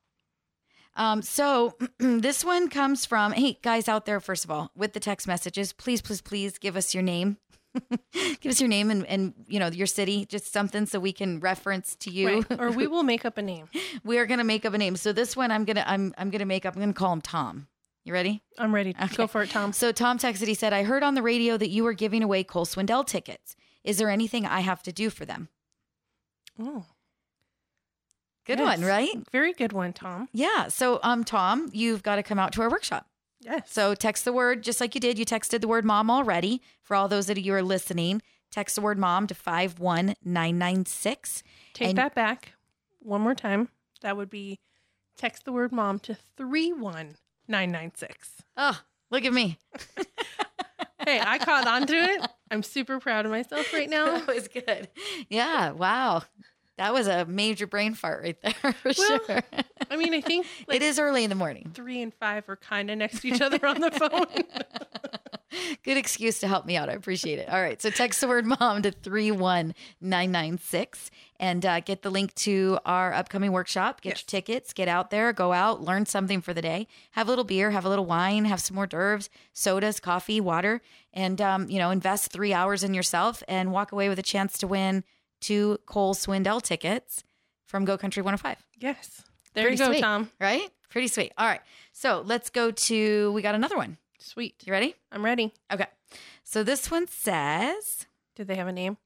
Speaker 2: Um, so this one comes from, hey, guys out there, first of all, with the text messages, please, please, please give us your name. Give us your name and, and, you know, your city, just something so we can reference to you.
Speaker 3: Right. Or we will make up a name.
Speaker 2: We are going to make up a name. So this one I'm going to, I'm, I'm going to make up, I'm going to call him Tom. You ready?
Speaker 3: I'm ready.
Speaker 2: Okay.
Speaker 3: Go for it, Tom.
Speaker 2: So Tom texted, he said, I heard on the radio that you were giving away Cole Swindell tickets. Is there anything I have to do for them?
Speaker 3: Oh,
Speaker 2: Good
Speaker 3: yes.
Speaker 2: one, right?
Speaker 3: Very good one, Tom.
Speaker 2: Yeah. So, um, Tom, you've got to come out to our workshop.
Speaker 3: Yes.
Speaker 2: So text the word, just like you did. You texted the word mom already. For all those that you are listening, text the word mom to five one nine nine six.
Speaker 3: Take
Speaker 2: and-
Speaker 3: that back one more time. That would be text the word mom to three one nine nine six.
Speaker 2: Oh, look at me.
Speaker 3: Hey, I caught on to it. I'm super proud of myself right now.
Speaker 2: That was good. Yeah. Wow. That was a major brain fart right there for
Speaker 3: Well,
Speaker 2: sure.
Speaker 3: I mean, I think like
Speaker 2: It is early in the morning.
Speaker 3: three and five are kind of next to each other on the phone.
Speaker 2: Good excuse to help me out. I appreciate it. All right. So text the word mom to three one nine nine six and uh, get the link to our upcoming workshop. Get
Speaker 3: Yes.
Speaker 2: your tickets, get out there, go out, learn something for the day. Have a little beer, have a little wine, have some hors d'oeuvres, sodas, coffee, water, and, um, you know, invest three hours in yourself and walk away with a chance to win two Cole Swindell tickets from Go Country one oh five.
Speaker 3: Yes. There
Speaker 2: Pretty
Speaker 3: you go,
Speaker 2: sweet,
Speaker 3: Tom.
Speaker 2: Right? Pretty sweet. All right. So let's go to, we got another one.
Speaker 3: Sweet.
Speaker 2: You ready?
Speaker 3: I'm ready.
Speaker 2: Okay. So this one says,
Speaker 3: Did they have a name?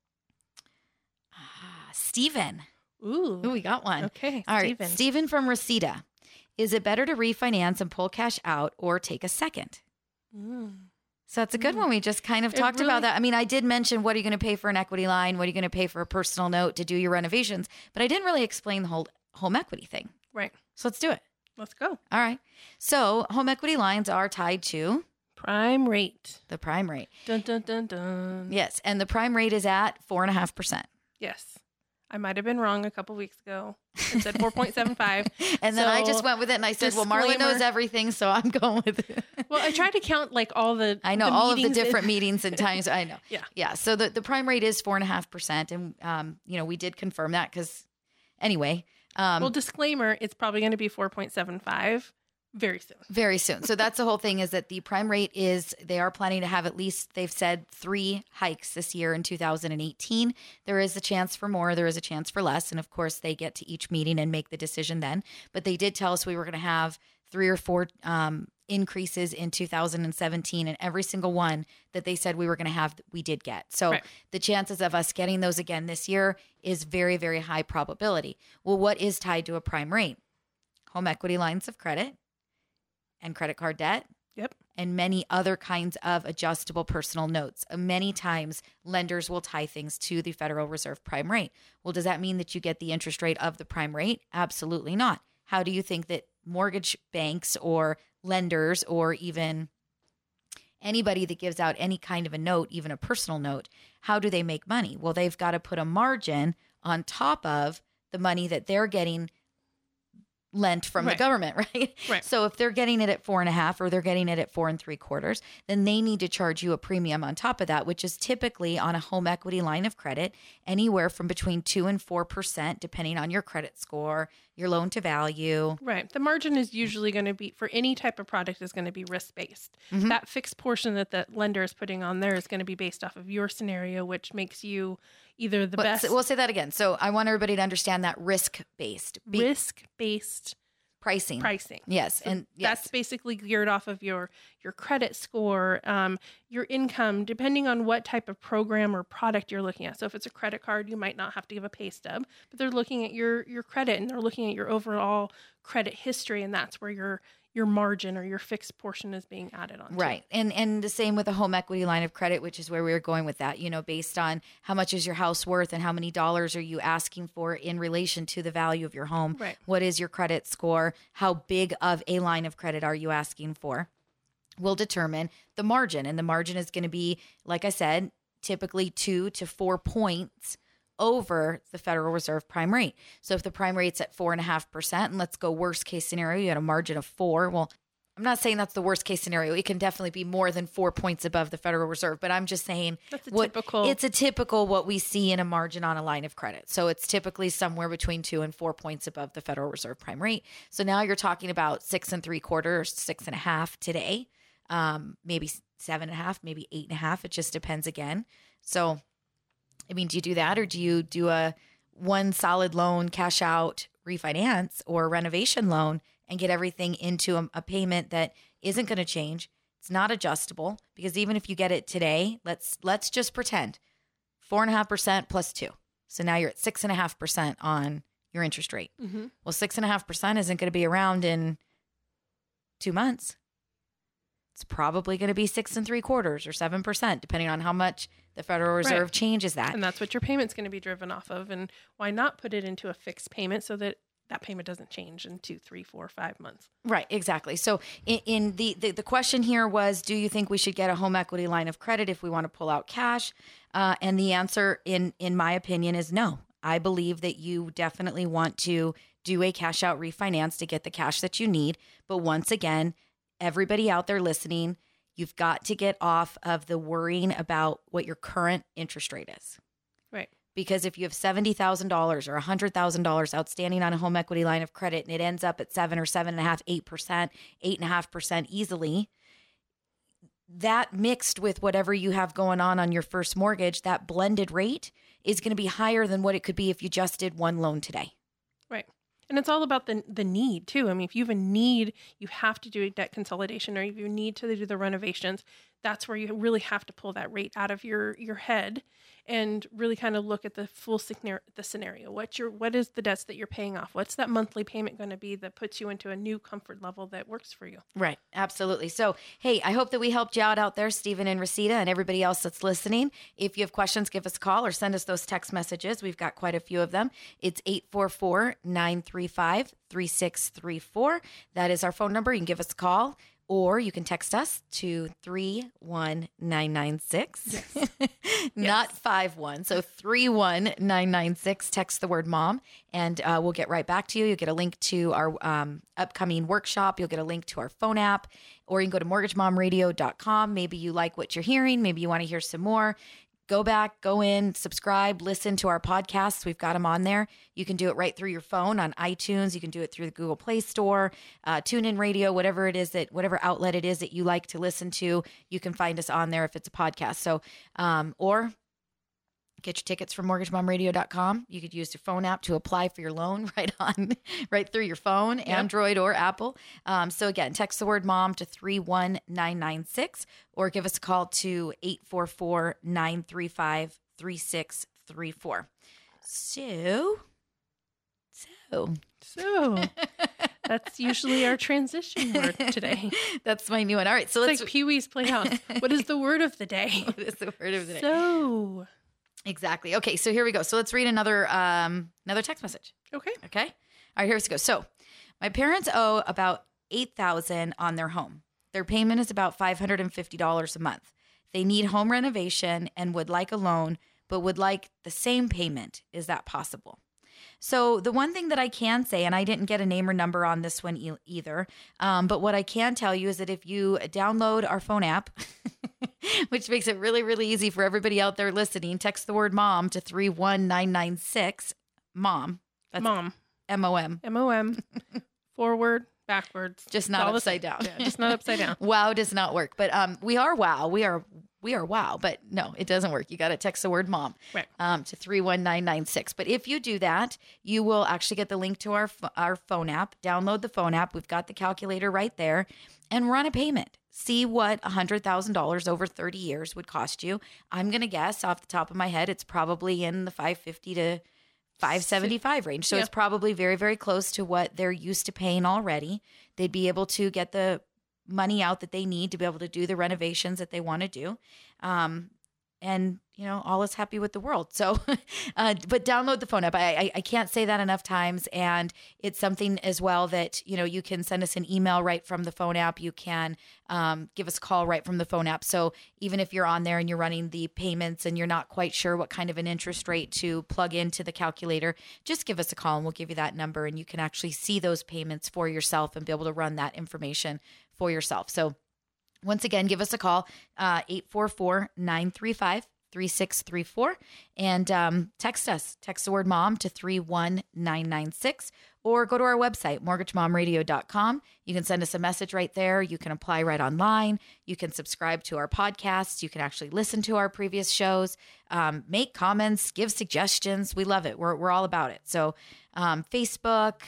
Speaker 2: ah, Stephen.
Speaker 3: Ooh.
Speaker 2: Ooh, we got one.
Speaker 3: Okay.
Speaker 2: All right.
Speaker 3: Steven.
Speaker 2: Stephen from Reseda. Is it better to refinance and pull cash out or take a second?
Speaker 3: Mm.
Speaker 2: So that's a good
Speaker 3: Mm.
Speaker 2: one. We just kind of
Speaker 3: It
Speaker 2: talked about
Speaker 3: really-
Speaker 2: that. I mean, I did mention what are you going to pay for an equity line? What are you going to pay for a personal note to do your renovations? But I didn't really explain the whole home equity thing.
Speaker 3: Right.
Speaker 2: So let's do it.
Speaker 3: Let's go.
Speaker 2: All right. So home equity lines are tied to
Speaker 3: Prime rate.
Speaker 2: the prime rate.
Speaker 3: Dun, dun, dun, dun.
Speaker 2: Yes. And the prime rate is at four and a half percent.
Speaker 3: Yes. I might have been wrong a couple weeks ago. It said four point seven five.
Speaker 2: And then I
Speaker 3: So,
Speaker 2: just went with it and I said, well, Marla
Speaker 3: disclaimer.
Speaker 2: knows everything. So I'm going with it.
Speaker 3: Well, I tried to count like all the
Speaker 2: I know
Speaker 3: the
Speaker 2: all of the
Speaker 3: meetings that-
Speaker 2: different meetings and times. I know.
Speaker 3: Yeah.
Speaker 2: Yeah. So the, the prime rate is four and a half percent. And, um, you know, we did confirm that because anyway, um,
Speaker 3: Well, disclaimer, it's probably going to be four point seven five very soon.
Speaker 2: very soon. So that's the whole thing is that the prime rate is, they are planning to have at least, they've said three hikes this year in two thousand eighteen. There is a chance for more. There is a chance for less. And of course they get to each meeting and make the decision then, but they did tell us we were going to have three or four, um, increases in two thousand seventeen, and every single one that they said we were going to have, we did get. So
Speaker 3: Right.
Speaker 2: the chances of us getting those again this year is very, very high probability. Well, what is tied to a prime rate? Home equity lines of credit and credit card debt
Speaker 3: Yep.
Speaker 2: and many other kinds of adjustable personal notes. Uh, Many times lenders will tie things to the Federal Reserve prime rate. Well, does that mean that you get the interest rate of the prime rate? Absolutely not. How do you think that mortgage banks or lenders or even anybody that gives out any kind of a note, even a personal note, how do they make money? Well, they've got to put a margin on top of the money that they're getting lent from
Speaker 3: Right.
Speaker 2: the government, right?
Speaker 3: Right.
Speaker 2: So if they're getting it at four and a half or they're getting it at four and three quarters, then they need to charge you a premium on top of that, which is typically on a home equity line of credit, anywhere from between two and four percent, depending on your credit score, your loan to value.
Speaker 3: Right. The margin is usually going to be, for any type of product, is going to be risk based.
Speaker 2: Mhm.
Speaker 3: That fixed portion that the lender is putting on there is going to be based off of your scenario, which makes you either the
Speaker 2: But
Speaker 3: best
Speaker 2: we'll say that again. So I want everybody to understand that risk based
Speaker 3: risk based
Speaker 2: pricing.
Speaker 3: pricing.
Speaker 2: Yes. And yes.
Speaker 3: That's basically geared off of your your credit score, um, your income, depending on what type of program or product you're looking at. So if it's a credit card, you might not have to give a pay stub, but they're looking at your your credit and they're looking at your overall credit history, and that's where your your margin or your fixed portion is being added on.
Speaker 2: Right. And and the same with a home equity line of credit, which is where we were going with that, you know, based on how much is your house worth and how many dollars are you asking for in relation to the value of your home.
Speaker 3: Right.
Speaker 2: What is your credit score? How big of a line of credit are you asking for? Will determine the margin. And the margin is going to be, like I said, typically two to four points over the Federal Reserve prime rate. So if the prime rate's at four and a half percent, and let's go worst case scenario, you had a margin of four. Well, I'm not saying that's the worst case scenario. It can definitely be more than four points above the Federal Reserve, but I'm just saying
Speaker 3: That's a
Speaker 2: what
Speaker 3: typical-
Speaker 2: it's a typical what we see in a margin on a line of credit. So it's typically somewhere between two and four points above the Federal Reserve prime rate. So now you're talking about six and three quarters, six and a half today, um, maybe seven and a half, maybe eight and a half. It just depends again. So I mean, do you do that or do you do a one solid loan, cash out, refinance or renovation loan and get everything into a, a payment that isn't going to change? It's not adjustable because even if you get it today, let's let's just pretend four and a half percent plus two. So now you're at six and a half percent on your interest rate.
Speaker 3: Mm-hmm.
Speaker 2: Well, six and a half percent isn't going to be around in two months. It's probably going to be six and three quarters or seven percent, depending on how much the Federal Reserve
Speaker 3: Right.
Speaker 2: changes that.
Speaker 3: And that's what your payment's going to be driven off of. And why not put it into a fixed payment so that that payment doesn't change in two, three, four, five months?
Speaker 2: Right, exactly. So in, in the, the the question here was, do you think we should get a home equity line of credit if we want to pull out cash? Uh, and the answer, in in my opinion, is no. I believe that you definitely want to do a cash out refinance to get the cash that you need. But once again, everybody out there listening, you've got to get off of the worrying about what your current interest rate is.
Speaker 3: Right.
Speaker 2: Because if you have seventy thousand dollars or one hundred thousand dollars outstanding on a home equity line of credit and it ends up at seven or seven and a half, eight percent, eight and a half percent easily, that mixed with whatever you have going on on your first mortgage, that blended rate is going to be higher than what it could be if you just did one loan today.
Speaker 3: Right. And it's all about the the need too. I mean, if you have a need, you have to do a debt consolidation, or if you need to do the renovations, that's where you really have to pull that rate out of your, your head and really kind of look at the full scenario, the scenario. What's your, what is the debts that you're paying off? What's that monthly payment going to be that puts you into a new comfort level that works for you?
Speaker 2: Right. Absolutely. So, hey, I hope that we helped you out out there, Stephen and Rosita, and everybody else that's listening. If you have questions, give us a call or send us those text messages. We've got quite a few of them. It's eight four four, nine three five, three six three four. That is our phone number. You can give us a call. Or you can text us to three one nine nine six, yes. Not yes. five one. So three one nine nine six, text the word mom, and uh, we'll get right back to you. You'll get a link to our um, upcoming workshop. You'll get a link to our phone app, or you can go to mortgage mom radio dot com. Maybe you like what you're hearing. Maybe you want to hear some more. Go back, go in, subscribe, listen to our podcasts. We've got them on there. You can do it right through your phone on iTunes. You can do it through the Google Play Store, uh, TuneIn Radio, whatever it is that, whatever outlet it is that you like to listen to, you can find us on there if it's a podcast. So, um, or get your tickets from mortgage mom radio dot com. You could use your phone app to apply for your loan right on, right through your phone, yep. Android or Apple. Um, so again, text the word mom to three one nine nine six or give us a call to eight four four, nine three five, three six three four. So, so,
Speaker 3: so that's usually our transition word today.
Speaker 2: That's my new one. All right. So
Speaker 3: it's
Speaker 2: let's
Speaker 3: like Pee-wee's Playhouse. What is the word of the day?
Speaker 2: What is the word of the day?
Speaker 3: So.
Speaker 2: Exactly. Okay, so here we go. So let's read another um, another text message.
Speaker 3: Okay.
Speaker 2: Okay. All right, here we go. So my parents owe about eight thousand dollars on their home. Their payment is about five hundred fifty dollars a month. They need home renovation and would like a loan, but would like the same payment. Is that possible? So the one thing that I can say, and I didn't get a name or number on this one e- either, um, but what I can tell you is that if you download our phone app, which makes it really, really easy for everybody out there listening, text the word mom to three one nine nine six, mom. That's
Speaker 3: mom.
Speaker 2: M O M.
Speaker 3: M O M. Forward, backwards.
Speaker 2: Just not upside down.
Speaker 3: Yeah, just not upside down.
Speaker 2: Wow does not work. But um, we are wow. We are we are wow. But no, it doesn't work. You got to text the word mom
Speaker 3: right.
Speaker 2: um, to three one nine nine six. But if you do that, you will actually get the link to our our phone app. Download the phone app. We've got the calculator right there. And run a payment. See what one hundred thousand dollars over thirty years would cost you. I'm going to guess off the top of my head, it's probably in the five fifty to five seventy-five range. So yeah. It's probably very, very close to what they're used to paying already. They'd be able to get the money out that they need to be able to do the renovations that they want to do. Um, and, you know, all is happy with the world. So, uh, but download the phone app. I, I I can't say that enough times. And it's something as well that, you know, you can send us an email right from the phone app. You can um, give us a call right from the phone app. So even if you're on there and you're running the payments and you're not quite sure what kind of an interest rate to plug into the calculator, just give us a call and we'll give you that number and you can actually see those payments for yourself and be able to run that information for yourself. So once again, give us a call, uh, eight four four, nine three five, three six three four, and um, text us. Text the word mom to three one nine nine six, or go to our website, mortgage mom radio dot com. You can send us a message right there. You can apply right online. You can subscribe to our podcasts. You can actually listen to our previous shows, um, make comments, give suggestions. We love it. We're, we're all about it. So um, Facebook,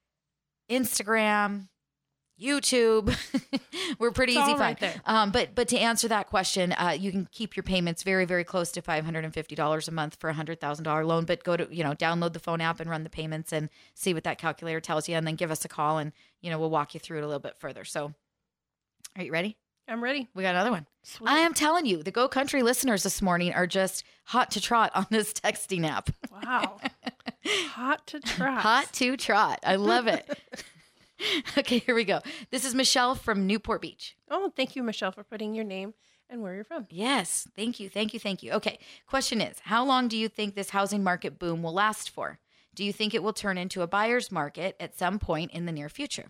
Speaker 2: Instagram, YouTube. We're pretty
Speaker 3: it's
Speaker 2: easy
Speaker 3: all
Speaker 2: fun.
Speaker 3: Right there.
Speaker 2: Um, but but to answer that question, uh, you can keep your payments very, very close to five hundred fifty dollars a month for a one hundred thousand dollars loan. But go to, you know, download the phone app and run the payments and see what that calculator tells you. And then give us a call and, you know, we'll walk you through it a little bit further. So are you ready?
Speaker 3: I'm ready.
Speaker 2: We got another one.
Speaker 3: Sweet.
Speaker 2: I am telling you, the Go Country listeners this morning are just hot to trot on this texting app.
Speaker 3: Wow. Hot to trot.
Speaker 2: Hot to trot. I love it. Okay, here we go. This is Michelle from Newport Beach.
Speaker 3: Oh, thank you, Michelle, for putting your name and where you're from.
Speaker 2: Yes, thank you, thank you, thank you. Okay, question is, how long do you think this housing market boom will last for? Do you think it will turn into a buyer's market at some point in the near future?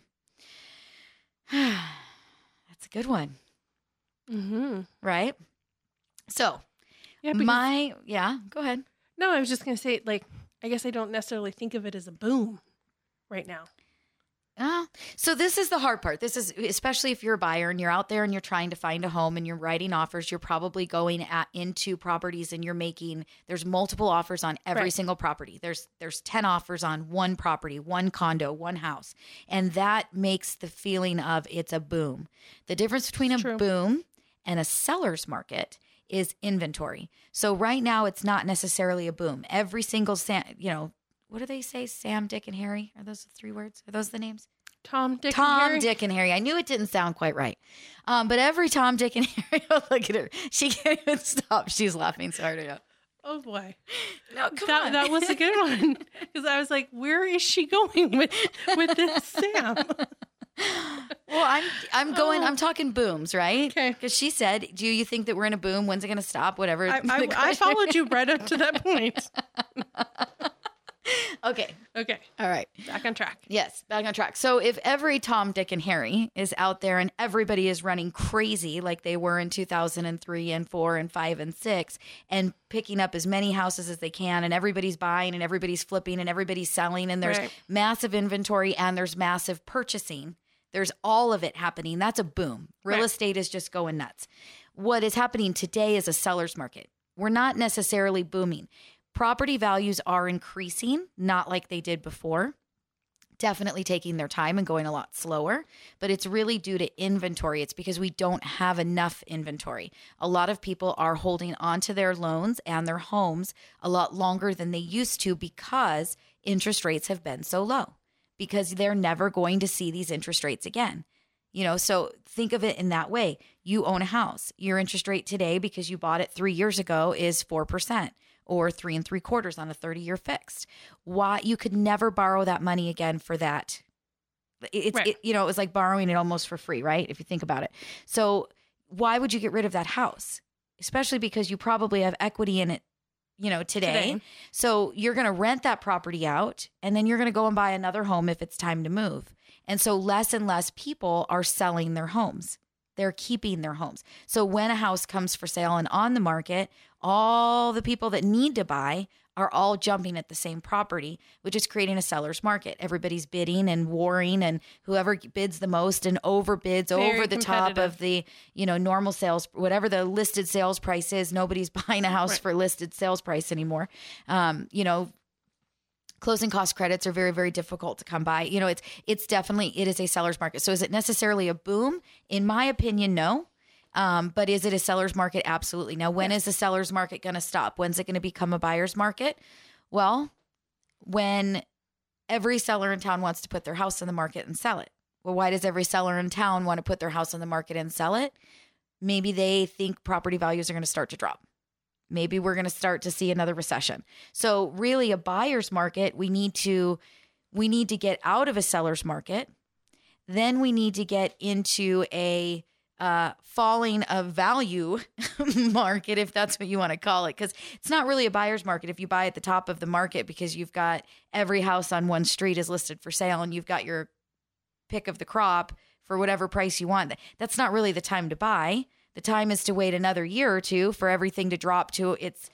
Speaker 2: That's a good one.
Speaker 3: Mm-hmm.
Speaker 2: Right? So,
Speaker 3: yeah, because,
Speaker 2: my, yeah, go ahead.
Speaker 3: No, I was just going to say, like, I guess I don't necessarily think of it as a boom right now.
Speaker 2: Uh, so this is the hard part. This is, especially if you're a buyer and you're out there and you're trying to find a home and you're writing offers, you're probably going at, into properties and you're making, there's multiple offers on every
Speaker 3: right.
Speaker 2: single property. There's, there's ten offers on one property, one condo, one house. And that makes the feeling of it's a boom. The difference between
Speaker 3: It's
Speaker 2: a
Speaker 3: true.
Speaker 2: boom And a seller's market is inventory. So right now it's not necessarily a boom. Every single, Sam, you know, what do they say? Sam, Dick, and Harry? Are those the three words? Are those the names?
Speaker 3: Tom, Dick,
Speaker 2: Tom,
Speaker 3: and Harry.
Speaker 2: Dick, and Harry. I knew it didn't sound quite right. Um, but every Tom, Dick, and Harry, oh, look at her. She can't even stop. She's laughing so hard. Yeah.
Speaker 3: Oh boy.
Speaker 2: No, come
Speaker 3: that,
Speaker 2: on.
Speaker 3: that was a good one. Because I was like, where is she going with with this Sam?
Speaker 2: Well, I'm I'm going.
Speaker 3: Oh.
Speaker 2: I'm talking booms, right?
Speaker 3: Okay.
Speaker 2: Because she said, "Do you think that we're in a boom? When's it going to stop? Whatever."
Speaker 3: I,
Speaker 2: the
Speaker 3: I, I
Speaker 2: question-
Speaker 3: followed you right up to that point.
Speaker 2: Okay.
Speaker 3: Okay.
Speaker 2: All right.
Speaker 3: Back on track.
Speaker 2: Yes, back on track. So if every Tom, Dick, and Harry is out there and everybody is running crazy like they were in two thousand three and four and five and six and picking up as many houses as they can, and everybody's buying and everybody's flipping and everybody's selling, and there's
Speaker 3: Right.
Speaker 2: massive inventory and there's massive purchasing. There's all of it happening. That's a boom. Real
Speaker 3: Right.
Speaker 2: estate is just going nuts. What is happening today is a seller's market. We're not necessarily booming. Property values are increasing, not like they did before. Definitely taking their time and going a lot slower, but it's really due to inventory. It's because we don't have enough inventory. A lot of people are holding on to their loans and their homes a lot longer than they used to because interest rates have been so low, because they're never going to see these interest rates again. You know, so think of it in that way. You own a house. Your interest rate today, because you bought it three years ago, is four percent. Or three and three quarters on a thirty-year fixed. Why you could never borrow that money again for that? It's
Speaker 3: Right.
Speaker 2: it, you know, it was like borrowing it almost for free, right? If you think about it. So why would you get rid of that house? Especially because you probably have equity in it, you know, today.
Speaker 3: Today.
Speaker 2: So you're going to rent that property out, and then you're going to go and buy another home if it's time to move. And so less and less people are selling their homes. They're keeping their homes. So when a house comes for sale and on the market, all the people that need to buy are all jumping at the same property, which is creating a seller's market. Everybody's bidding and warring, and whoever bids the most and overbids
Speaker 3: Very
Speaker 2: over the top
Speaker 3: competitive.
Speaker 2: of the, you know, normal sales, whatever the listed sales price is. Nobody's buying a house
Speaker 3: Right.
Speaker 2: for listed sales price anymore. Um, you know, closing cost credits are very, very difficult to come by. You know, it's it's definitely, it is a seller's market. So is it necessarily a boom? In my opinion, no. Um, but is it a seller's market? Absolutely. Now, when is the seller's market going to stop? When's it going to become a buyer's market? Well, when every seller in town wants to put their house on the market and sell it. Well, why does every seller in town want to put their house on the market and sell it? Maybe they think property values are going to start to drop. Maybe we're going to start to see another recession. So really a buyer's market, we need to we need to get out of a seller's market. Then we need to get into a uh, falling of value market, if that's what you want to call it, because it's not really a buyer's market if you buy at the top of the market because you've got every house on one street is listed for sale and you've got your pick of the crop for whatever price you want. That's not really the time to buy. The time is to wait another year or two for everything to drop to its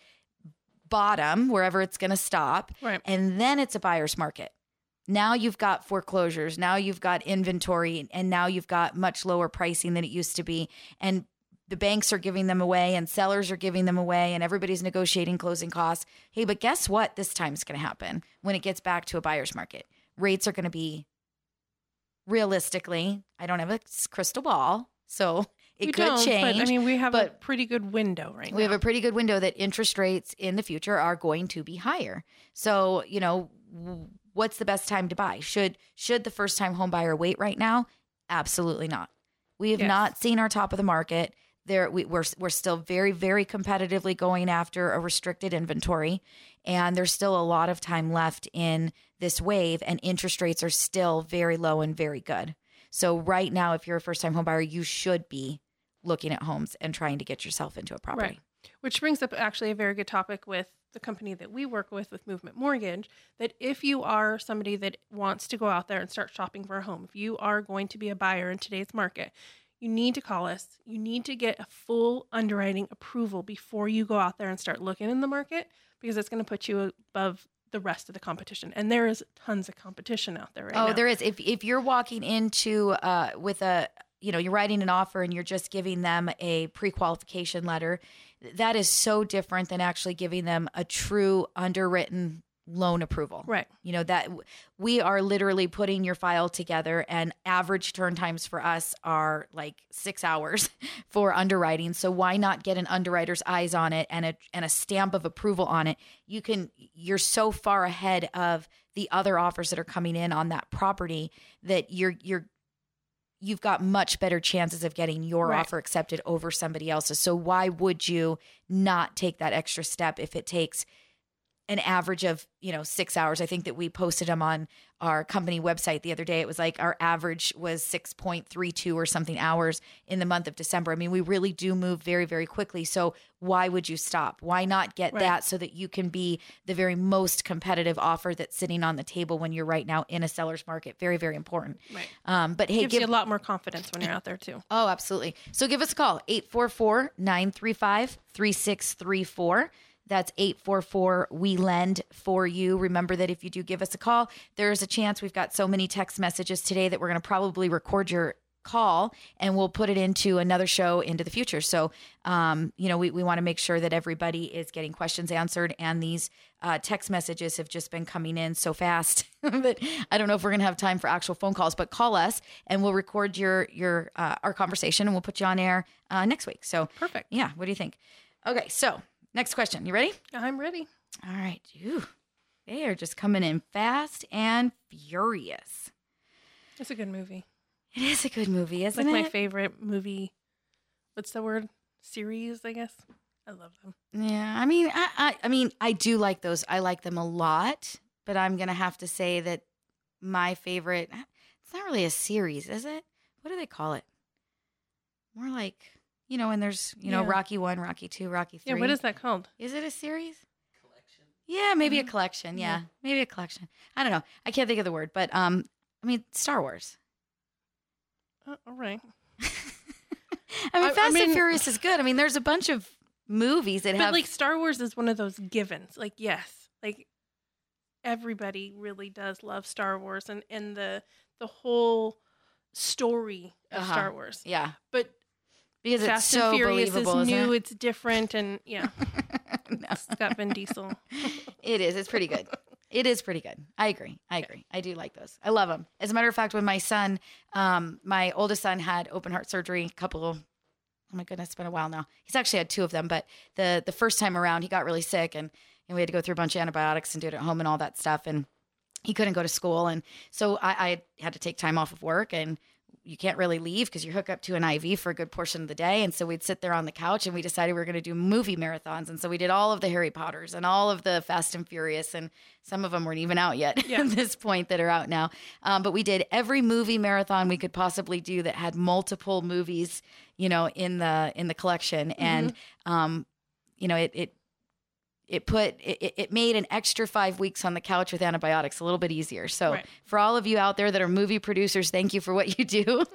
Speaker 2: bottom, wherever it's going to stop.
Speaker 3: Right.
Speaker 2: And then it's a buyer's market. Now you've got foreclosures. Now you've got inventory, and now you've got much lower pricing than it used to be. And the banks are giving them away and sellers are giving them away and everybody's negotiating closing costs. Hey, but guess what? This time is going to happen when it gets back to a buyer's market. Rates are going to be, realistically, I don't have a crystal ball, so it
Speaker 3: we
Speaker 2: could
Speaker 3: don't,
Speaker 2: change.
Speaker 3: But I mean, we have a
Speaker 2: but
Speaker 3: pretty good window right now.
Speaker 2: we have a pretty good window that interest rates in the future are going to be higher. So, you know, w- what's the best time to buy? Should should the first time home buyer wait right now? Absolutely not. We have
Speaker 3: Yes.
Speaker 2: not seen our top of the market. There, we, we're we're still very, very competitively going after a restricted inventory, and there's still a lot of time left in this wave, and interest rates are still very low and very good. So right now, if you're a first-time home buyer, you should be looking at homes and trying to get yourself into a property.
Speaker 3: Right. Which brings up actually a very good topic with the company that we work with, with Movement Mortgage, that if you are somebody that wants to go out there and start shopping for a home, if you are going to be a buyer in today's market, you need to call us. You need to get a full underwriting approval before you go out there and start looking in the market, because it's going to put you above the rest of the competition. And there is tons of competition out there right
Speaker 2: oh,
Speaker 3: now.
Speaker 2: there is. If if you're walking into uh with a, you know, you're writing an offer and you're just giving them a pre-qualification letter, that is so different than actually giving them a true underwritten loan approval.
Speaker 3: Right.
Speaker 2: You know, that we are literally putting your file together, and average turn times for us are like six hours for underwriting. So why not get an underwriter's eyes on it and a and a stamp of approval on it? You can you're so far ahead of the other offers that are coming in on that property that you're you're you've got much better chances of getting your
Speaker 3: Right.
Speaker 2: offer accepted over somebody else's. So why would you not take that extra step if it takes an average of, you know, six hours? I think that we posted them on our company website the other day. It was like our average was six point three two or something hours in the month of December. I mean, we really do move very, very quickly. So why would you stop? Why not get
Speaker 3: Right.
Speaker 2: that so that you can be the very most competitive offer that's sitting on the table when you're right now in a seller's market? Very, very important.
Speaker 3: Right.
Speaker 2: Um, but hey,
Speaker 3: Gives
Speaker 2: give,
Speaker 3: you a lot more confidence when you're out there too.
Speaker 2: Oh, absolutely. So give us a call, eight four four, nine three five, three six three four. That's eight four four, we lend for you. Remember that if you do give us a call, there's a chance. We've got so many text messages today that we're going to probably record your call and we'll put it into another show into the future. So, um, you know, we, we want to make sure that everybody is getting questions answered. And these uh, text messages have just been coming in so fast that I don't know if we're going to have time for actual phone calls, but call us and we'll record your, your, uh, our conversation and we'll put you on air uh, next week. So
Speaker 3: Perfect.
Speaker 2: yeah. What do you think? Okay. So next question. You ready?
Speaker 3: I'm ready.
Speaker 2: All right. Ooh, they are just coming in fast and furious.
Speaker 3: It's a good movie.
Speaker 2: It is a good movie,
Speaker 3: It's
Speaker 2: isn't
Speaker 3: like
Speaker 2: it?
Speaker 3: my favorite movie. What's the word? Series, I guess. I love them.
Speaker 2: Yeah. I mean, I, I, I mean, I do like those. I like them a lot, but I'm going to have to say that my favorite, it's not really a series, is it? What do they call it? More like, you know, when there's, you know,
Speaker 3: Yeah.
Speaker 2: Rocky one, Rocky two, Rocky three.
Speaker 3: Yeah, what is that called?
Speaker 2: Is it a series? Collection. Yeah, maybe
Speaker 3: Mhm.
Speaker 2: a collection. Yeah,
Speaker 3: Yeah.
Speaker 2: maybe a collection. I don't know. I can't think of the word, but um, I mean, Star Wars.
Speaker 3: Uh, all right.
Speaker 2: I mean,
Speaker 3: I- I
Speaker 2: Fast and
Speaker 3: mean-
Speaker 2: Furious is good. I mean, there's a bunch of movies that
Speaker 3: But
Speaker 2: have
Speaker 3: like Star Wars is one of those givens. Like, yes, like everybody really does love Star Wars and, and the the whole story of
Speaker 2: Uh-huh.
Speaker 3: Star Wars.
Speaker 2: yeah,
Speaker 3: But
Speaker 2: because it's
Speaker 3: Fast
Speaker 2: so
Speaker 3: and Furious
Speaker 2: believable,
Speaker 3: is
Speaker 2: isn't
Speaker 3: new,
Speaker 2: it?
Speaker 3: it's different, and yeah,
Speaker 2: No.
Speaker 3: it's got Vin Diesel.
Speaker 2: It is. It's pretty good. It is pretty good. I agree. I agree. I do like those. I love them. As a matter of fact, when my son, um, my oldest son had open heart surgery a couple of, oh my goodness, it's been a while now. He's actually had two of them, but the the first time around he got really sick and, and we had to go through a bunch of antibiotics and do it at home and all that stuff. And he couldn't go to school. And so I, I had to take time off of work, and you can't really leave because you're hooked up to an I V for a good portion of the day. And so we'd sit there on the couch and we decided we were going to do movie marathons. And so we did all of the Harry Potters and all of the Fast and Furious, and some of them weren't even out yet
Speaker 3: Yeah.
Speaker 2: at this point that are out now. Um, but we did every movie marathon we could possibly do that had multiple movies, you know, in the, in the collection. And, um, you know, it, it, it put it, it made an extra five weeks on the couch with antibiotics a little bit easier. So
Speaker 3: Right.
Speaker 2: for all of you out there that are movie producers, thank you for what you do.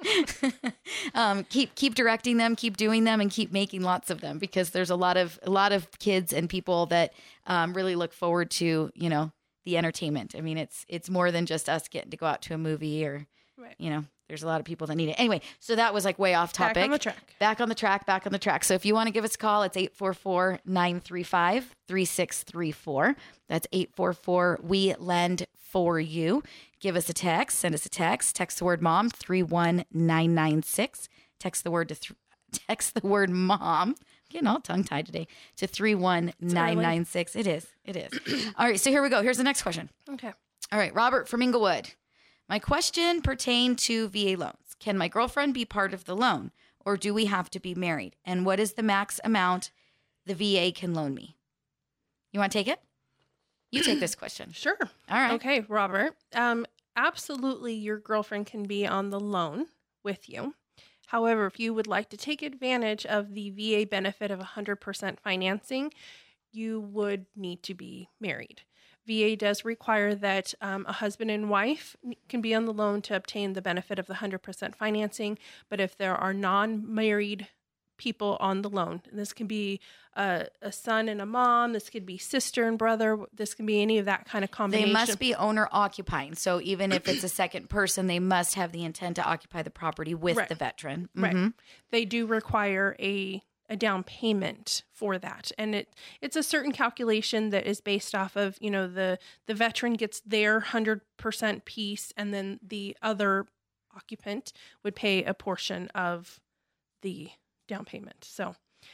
Speaker 2: um, keep keep directing them, keep doing them, and keep making lots of them, because there's a lot of a lot of kids and people that um, really look forward to, you know, the entertainment. I mean, it's it's more than just us getting to go out to a movie, or
Speaker 3: Right.
Speaker 2: you know, there's a lot of people that need it. Anyway, so that was like way off topic.
Speaker 3: Back on the track.
Speaker 2: Back on the track, back on the track. So if you want to give us a call, it's eight four four, nine three five, three six three four. That's eight four four, we lend for you. Give us a text, send us a text. Text the word mom, three one nine nine six. Text the word to th- text the word mom. I'm getting all tongue tied today, to three one nine nine six. It is. It is. All right, so here we go. Here's the next question.
Speaker 3: Okay.
Speaker 2: All right, Robert from Inglewood. My question pertained to V A loans. Can my girlfriend be part of the loan, or do we have to be married? And what is the max amount the V A can loan me? You want to take it? You take this question.
Speaker 3: Sure.
Speaker 2: All right.
Speaker 3: Okay, Robert. Um, absolutely, your girlfriend can be on the loan with you. However, if you would like to take advantage of the V A benefit of one hundred percent financing, you would need to be married. V A does require that um, a husband and wife can be on the loan to obtain the benefit of the one hundred percent financing. But if there are non-married people on the loan, and this can be a, a son and a mom, this could be sister and brother, this can be any of that kind of combination.
Speaker 2: They must be owner occupying. So even if it's a second person, they must have the intent to occupy the property with
Speaker 3: Right.
Speaker 2: the veteran.
Speaker 3: Right.
Speaker 2: Mhm.
Speaker 3: They do require a a down payment for that. And it it's a certain calculation that is based off of, you know, the the veteran gets their one hundred percent piece, and then the other occupant would pay a portion of the down payment. So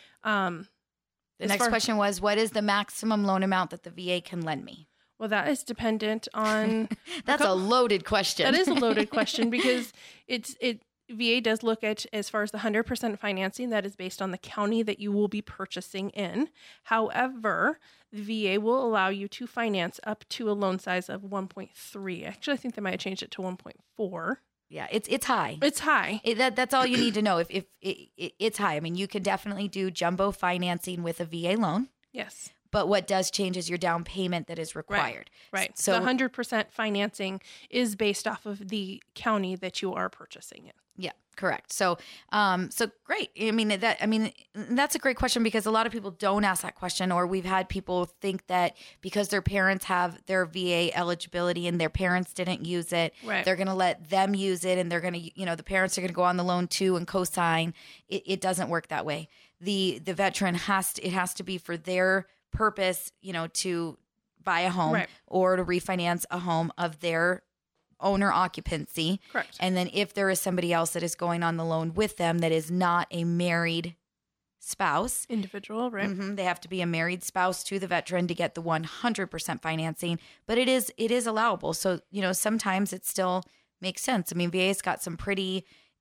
Speaker 3: um
Speaker 2: the next
Speaker 3: far,
Speaker 2: question was, what is the maximum loan amount that the V A can lend me?
Speaker 3: Well, that is dependent on
Speaker 2: That's a, couple, a loaded question.
Speaker 3: That is a loaded question because it's it V A does look at, as far as the one hundred percent financing, that is based on the county that you will be purchasing in. However, the V A will allow you to finance up to a loan size of one point three. Actually, I think they might have changed it to one point four.
Speaker 2: Yeah, it's it's high.
Speaker 3: It's high.
Speaker 2: It, that that's all you need to know. If if it, it, it's high, I mean, you can definitely do jumbo financing with a V A loan.
Speaker 3: Yes.
Speaker 2: But what does change is your down payment that is required.
Speaker 3: Right. right.
Speaker 2: So
Speaker 3: the one hundred percent financing is based off of the county that you are purchasing in.
Speaker 2: Yeah, correct. So, um, so great. I mean, that, I mean, that's a great question because a lot of people don't ask that question, or we've had people think that because their parents have their V A eligibility and their parents didn't use it,
Speaker 3: right.
Speaker 2: they're going to let them use it, and they're going to, you know, the parents are going to go on the loan too and co-sign. It, it doesn't work that way. The the veteran has to, it has to be for their purpose, you know, to buy a home
Speaker 3: right.
Speaker 2: or to refinance a home of their owner occupancy.
Speaker 3: Correct.
Speaker 2: And then if there is somebody else that is going on the loan with them that is not a married spouse,
Speaker 3: individual, right?
Speaker 2: Mm-hmm, they have to be a married spouse to the veteran to get the one hundred percent financing. But it is it is allowable. So, you know, sometimes it still makes sense. I mean, V A's got some pretty,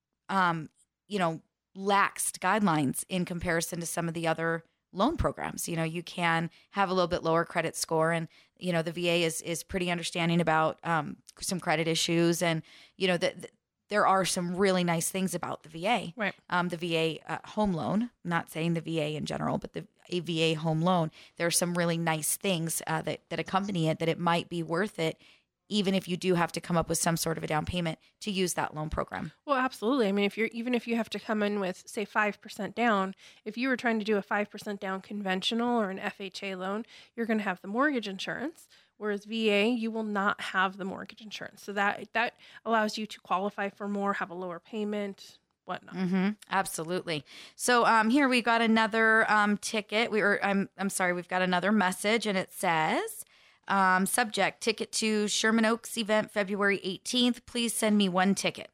Speaker 2: um, you know, laxed guidelines in comparison to some of the other loan programs. You know, you can have a little bit lower credit score, and you know the V A is is pretty understanding about um, some credit issues, and you know that the, there are some really nice things about the V A.
Speaker 3: Right.
Speaker 2: Um, the V A uh, home loan. I'm not saying the V A in general, but the a V A home loan. There are some really nice things uh, that that accompany it that it might be worth it, even if you do have to come up with some sort of a down payment to use that loan program.
Speaker 3: Well, absolutely. I mean, if you're, even if you have to come in with, say, five percent down, if you were trying to do a five percent down conventional or an F H A loan, you're going to have the mortgage insurance, whereas V A, you will not have the mortgage insurance. So that, that allows you to qualify for more, have a lower payment, whatnot.
Speaker 2: Mm-hmm. Absolutely. So um, here we got another um, ticket. We were, I'm, I'm sorry, we've got another message, and it says, Um, subject, ticket to Sherman Oaks event, February eighteenth. Please send me one ticket.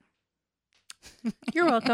Speaker 3: You're welcome.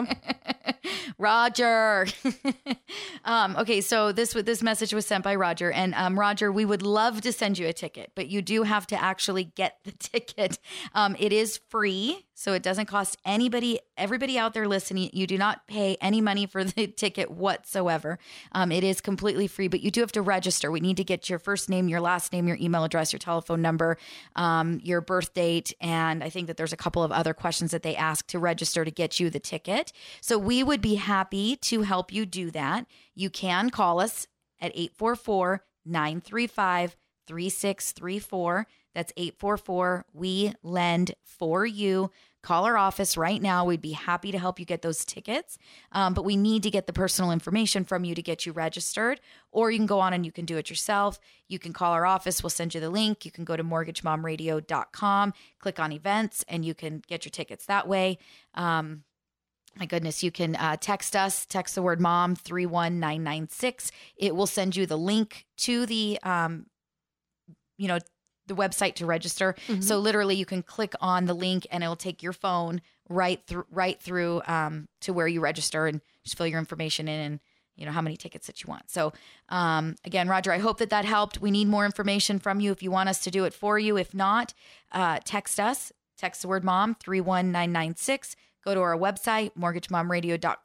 Speaker 2: Roger. um, okay, so this this message was sent by Roger. And um, Roger, we would love to send you a ticket, but you do have to actually get the ticket. Um, it is free, so it doesn't cost anybody, everybody out there listening, you do not pay any money for the ticket whatsoever. Um, it is completely free, but you do have to register. We need to get your first name, your last name, your email address, your telephone number, um, your birth date, and I think that there's a couple of other questions that they ask to register to get you the ticket. So we would be happy to help you do that. You can call us at eight four four, nine three five, three six three four. That's eight four four, we lend for you. Call our office right now. We'd be happy to help you get those tickets. Um, but we need to get the personal information from you to get you registered. Or you can go on and you can do it yourself. You can call our office. We'll send you the link. You can go to mortgage mom radio dot com, click on events, and you can get your tickets that way. Um, My goodness, you can uh, text us, text the word mom, three one nine nine six. It will send you the link to the, um, you know, the website to register. Mm-hmm. So literally you can click on the link and it'll take your phone right through, right through um, to where you register and just fill your information in and, you know, how many tickets that you want. So um, again, Roger, I hope that that helped. We need more information from you if you want us to do it for you. If not, uh, text us, text the word mom, three one nine nine six. Go to our website, mortgage mom radio dot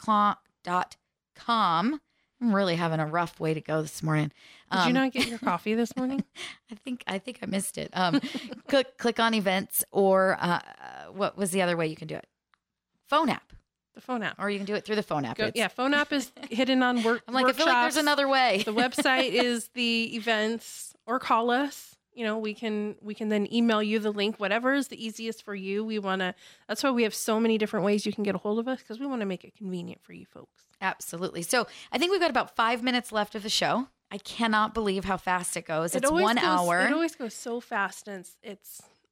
Speaker 2: com. I'm really having a rough way to go this morning.
Speaker 3: Did
Speaker 2: Um,
Speaker 3: you not get your coffee this morning?
Speaker 2: I think I think I missed it. Um, click click on events, or uh, what was the other way you can do it? Phone app,
Speaker 3: The phone app.
Speaker 2: or you can do it through the phone app.
Speaker 3: Go,
Speaker 2: It's-
Speaker 3: yeah, phone app is hidden on work.
Speaker 2: I'm like,
Speaker 3: workshops.
Speaker 2: I feel like there's another way.
Speaker 3: The website is the events, or call us. You know, we can we can then email you the link, whatever is the easiest for you. We want to, that's why we have so many different ways you can get a hold of us, because we want to make it convenient for you folks.
Speaker 2: Absolutely. So I think we've got about five minutes left of the show. I cannot believe how fast it goes.
Speaker 3: It
Speaker 2: It's
Speaker 3: always
Speaker 2: one
Speaker 3: goes-
Speaker 2: hour.
Speaker 3: It always goes so fast, and it's, it's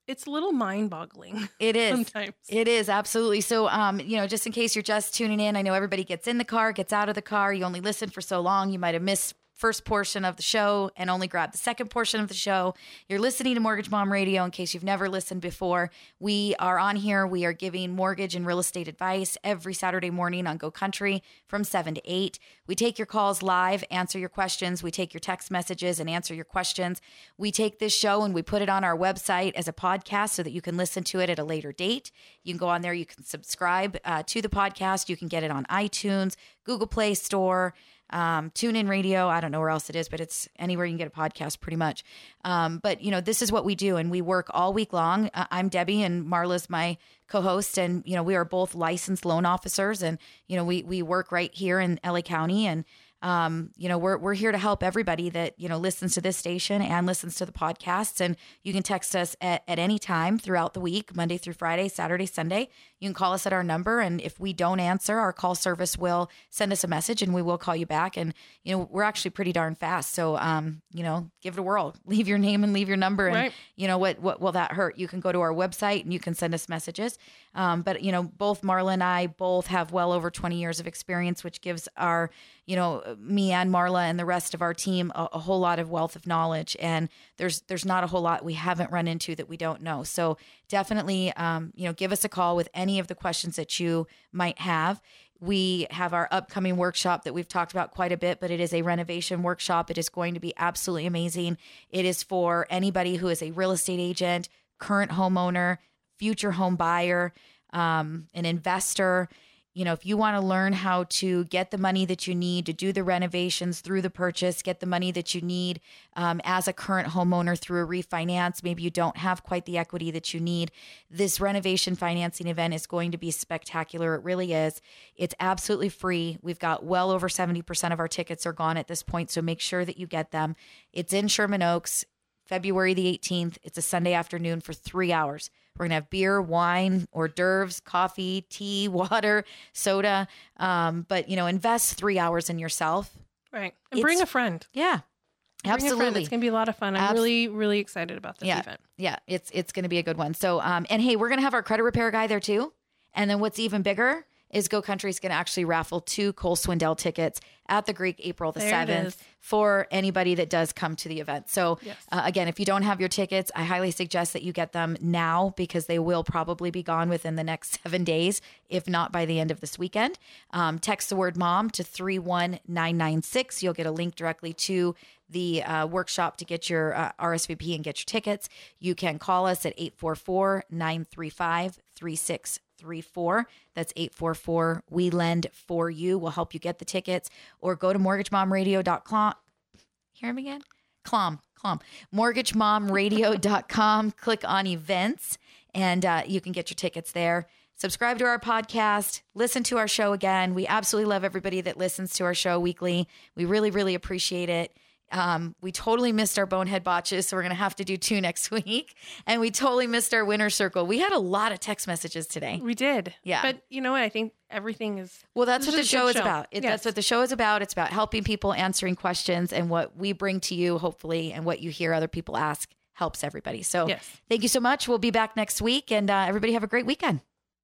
Speaker 3: it's a little mind-boggling.
Speaker 2: It is.
Speaker 3: Sometimes.
Speaker 2: It is, absolutely. So, um, you know, just in case you're just tuning in, I know everybody gets in the car, gets out of the car. You only listen for so long. You might have missed first portion of the show and only grab the second portion of the show. You're listening to Mortgage Mom Radio in case you've never listened before. We are on here. We are giving mortgage and real estate advice every Saturday morning on Go Country from seven to eight. We take your calls live, answer your questions. We take your text messages and answer your questions. We take this show and we put it on our website as a podcast so that you can listen to it at a later date. You can go on there. You can subscribe uh, to the podcast. You can get it on iTunes, Google Play Store, Um, TuneIn Radio. I don't know where else it is, but it's anywhere you can get a podcast pretty much. Um, but, you know, this is what we do, and we work all week long. Uh, I'm Debbie, and Marla's my co-host, and, you know, we are both licensed loan officers, and, you know, we we work right here in L A County, and Um, you know, we're we're here to help everybody that, you know, listens to this station and listens to the podcasts. And you can text us at, at any time throughout the week, Monday through Friday, Saturday, Sunday. You can call us at our number. And if we don't answer, our call service will send us a message and we will call you back. And, you know, we're actually pretty darn fast. So, um, you know, give it a whirl. Leave your name and leave your number. And,
Speaker 3: right.
Speaker 2: you know, what, what will that hurt? You can go to our website and you can send us messages. Um, but, you know, both Marla and I both have well over twenty years of experience, which gives our, you know, me and Marla and the rest of our team a, a whole lot of wealth of knowledge. And there's there's not a whole lot we haven't run into that we don't know. So definitely, um, you know, give us a call with any of the questions that you might have. We have our upcoming workshop that we've talked about quite a bit, but it is a renovation workshop. It is going to be absolutely amazing. It is for anybody who is a real estate agent, current homeowner, future home buyer, um, an investor. You know, if you want to learn how to get the money that you need to do the renovations through the purchase, get the money that you need um, as a current homeowner through a refinance, maybe you don't have quite the equity that you need. This renovation financing event is going to be spectacular. It really is. It's absolutely free. We've got well over seventy percent of our tickets are gone at this point, so make sure that you get them. It's in Sherman Oaks, February the eighteenth. It's a Sunday afternoon for three hours. We're going to have beer, wine, hors d'oeuvres, coffee, tea, water, soda. Um, but, you know, invest three hours in yourself.
Speaker 3: Right. And bring
Speaker 2: It's-
Speaker 3: a friend.
Speaker 2: Yeah,
Speaker 3: Bring a friend.
Speaker 2: absolutely.
Speaker 3: It's going to be a lot of fun. I'm
Speaker 2: Abs-
Speaker 3: really, really excited about this
Speaker 2: Yeah.
Speaker 3: event.
Speaker 2: Yeah, it's it's going to be a good one. So, um, and hey, we're going to have our credit repair guy there too. And then what's even bigger is Go Country is going to actually raffle two Cole Swindell tickets at the Greek April the
Speaker 3: There it
Speaker 2: seventh
Speaker 3: is.
Speaker 2: for anybody that does come to the event. So
Speaker 3: Yes.
Speaker 2: uh, again, if you don't have your tickets, I highly suggest that you get them now because they will probably be gone within the next seven days, if not by the end of this weekend. Um, text the word mom to three one nine nine six. You'll get a link directly to the uh, workshop to get your uh, R S V P and get your tickets. You can call us at eight four four, nine three five, three six three four. That's eight four four, we lend for you. We'll help you get the tickets, or go to mortgage mom radio dot com. Hear him again? Clom, clom. mortgage mom radio dot com. Click on events and uh, you can get your tickets there. Subscribe to our podcast. Listen to our show again. We absolutely love everybody that listens to our show weekly. We really, really appreciate it. Um, we totally missed our bonehead botches, so we're going to have to do two next week. And we totally missed our winner circle. We had a lot of text messages today.
Speaker 3: We did.
Speaker 2: Yeah.
Speaker 3: But you know what? I think everything is.
Speaker 2: Well, that's
Speaker 3: this
Speaker 2: what the
Speaker 3: is a
Speaker 2: show
Speaker 3: good
Speaker 2: is
Speaker 3: show.
Speaker 2: about. It,
Speaker 3: Yes.
Speaker 2: That's what the show is about. It's about helping people, answering questions, and what we bring to you, hopefully, and what you hear other people ask helps everybody. So
Speaker 3: Yes.
Speaker 2: thank you so much. We'll be back next week, and uh, everybody have a great weekend.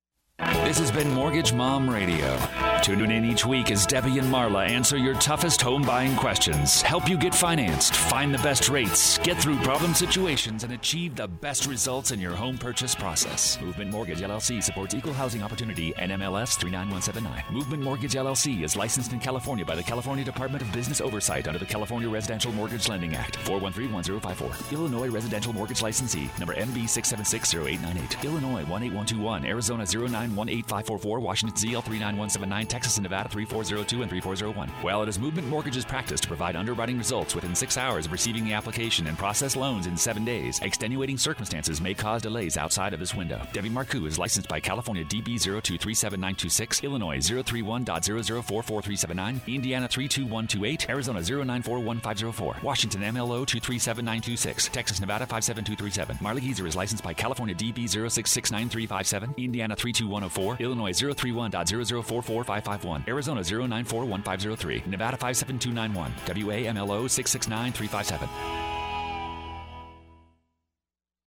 Speaker 1: This has been Mortgage Mom Radio. Tune in each week as Debbie and Marla answer your toughest home buying questions, help you get financed, find the best rates, get through problem situations, and achieve the best results in your home purchase process. Movement Mortgage L L C supports equal housing opportunity, N M L S three nine one seven nine. Movement Mortgage L L C is licensed in California by the California Department of Business Oversight under the California Residential Mortgage Lending Act, four one three one zero five four. Illinois Residential Mortgage Licensee, number M B six seven six zero eight nine eight. Illinois one eight one two one, Arizona zero nine one eight five four four, Washington Z L three nine one seven nine, Texas and Nevada three four zero two and three four zero one. While it is Movement Mortgage's practice to provide underwriting results within six hours of receiving the application and process loans in seven days, extenuating circumstances may cause delays outside of this window. Debbie Marcoux is licensed by California D B zero two three seven nine two six, Illinois zero three one dot zero zero four four three seven nine, Indiana three two one two eight, Arizona zero nine four one five zero four, Washington M L O two three seven nine two six, Texas Nevada five seven two three seven. Marla Geezer is licensed by California D B zero six six nine three five seven, Indiana three two one zero four, Illinois zero three one dot zero zero four four five five one, Arizona zero nine four one five zero three, Nevada five seven two nine one, W A M L O six six nine three five seven.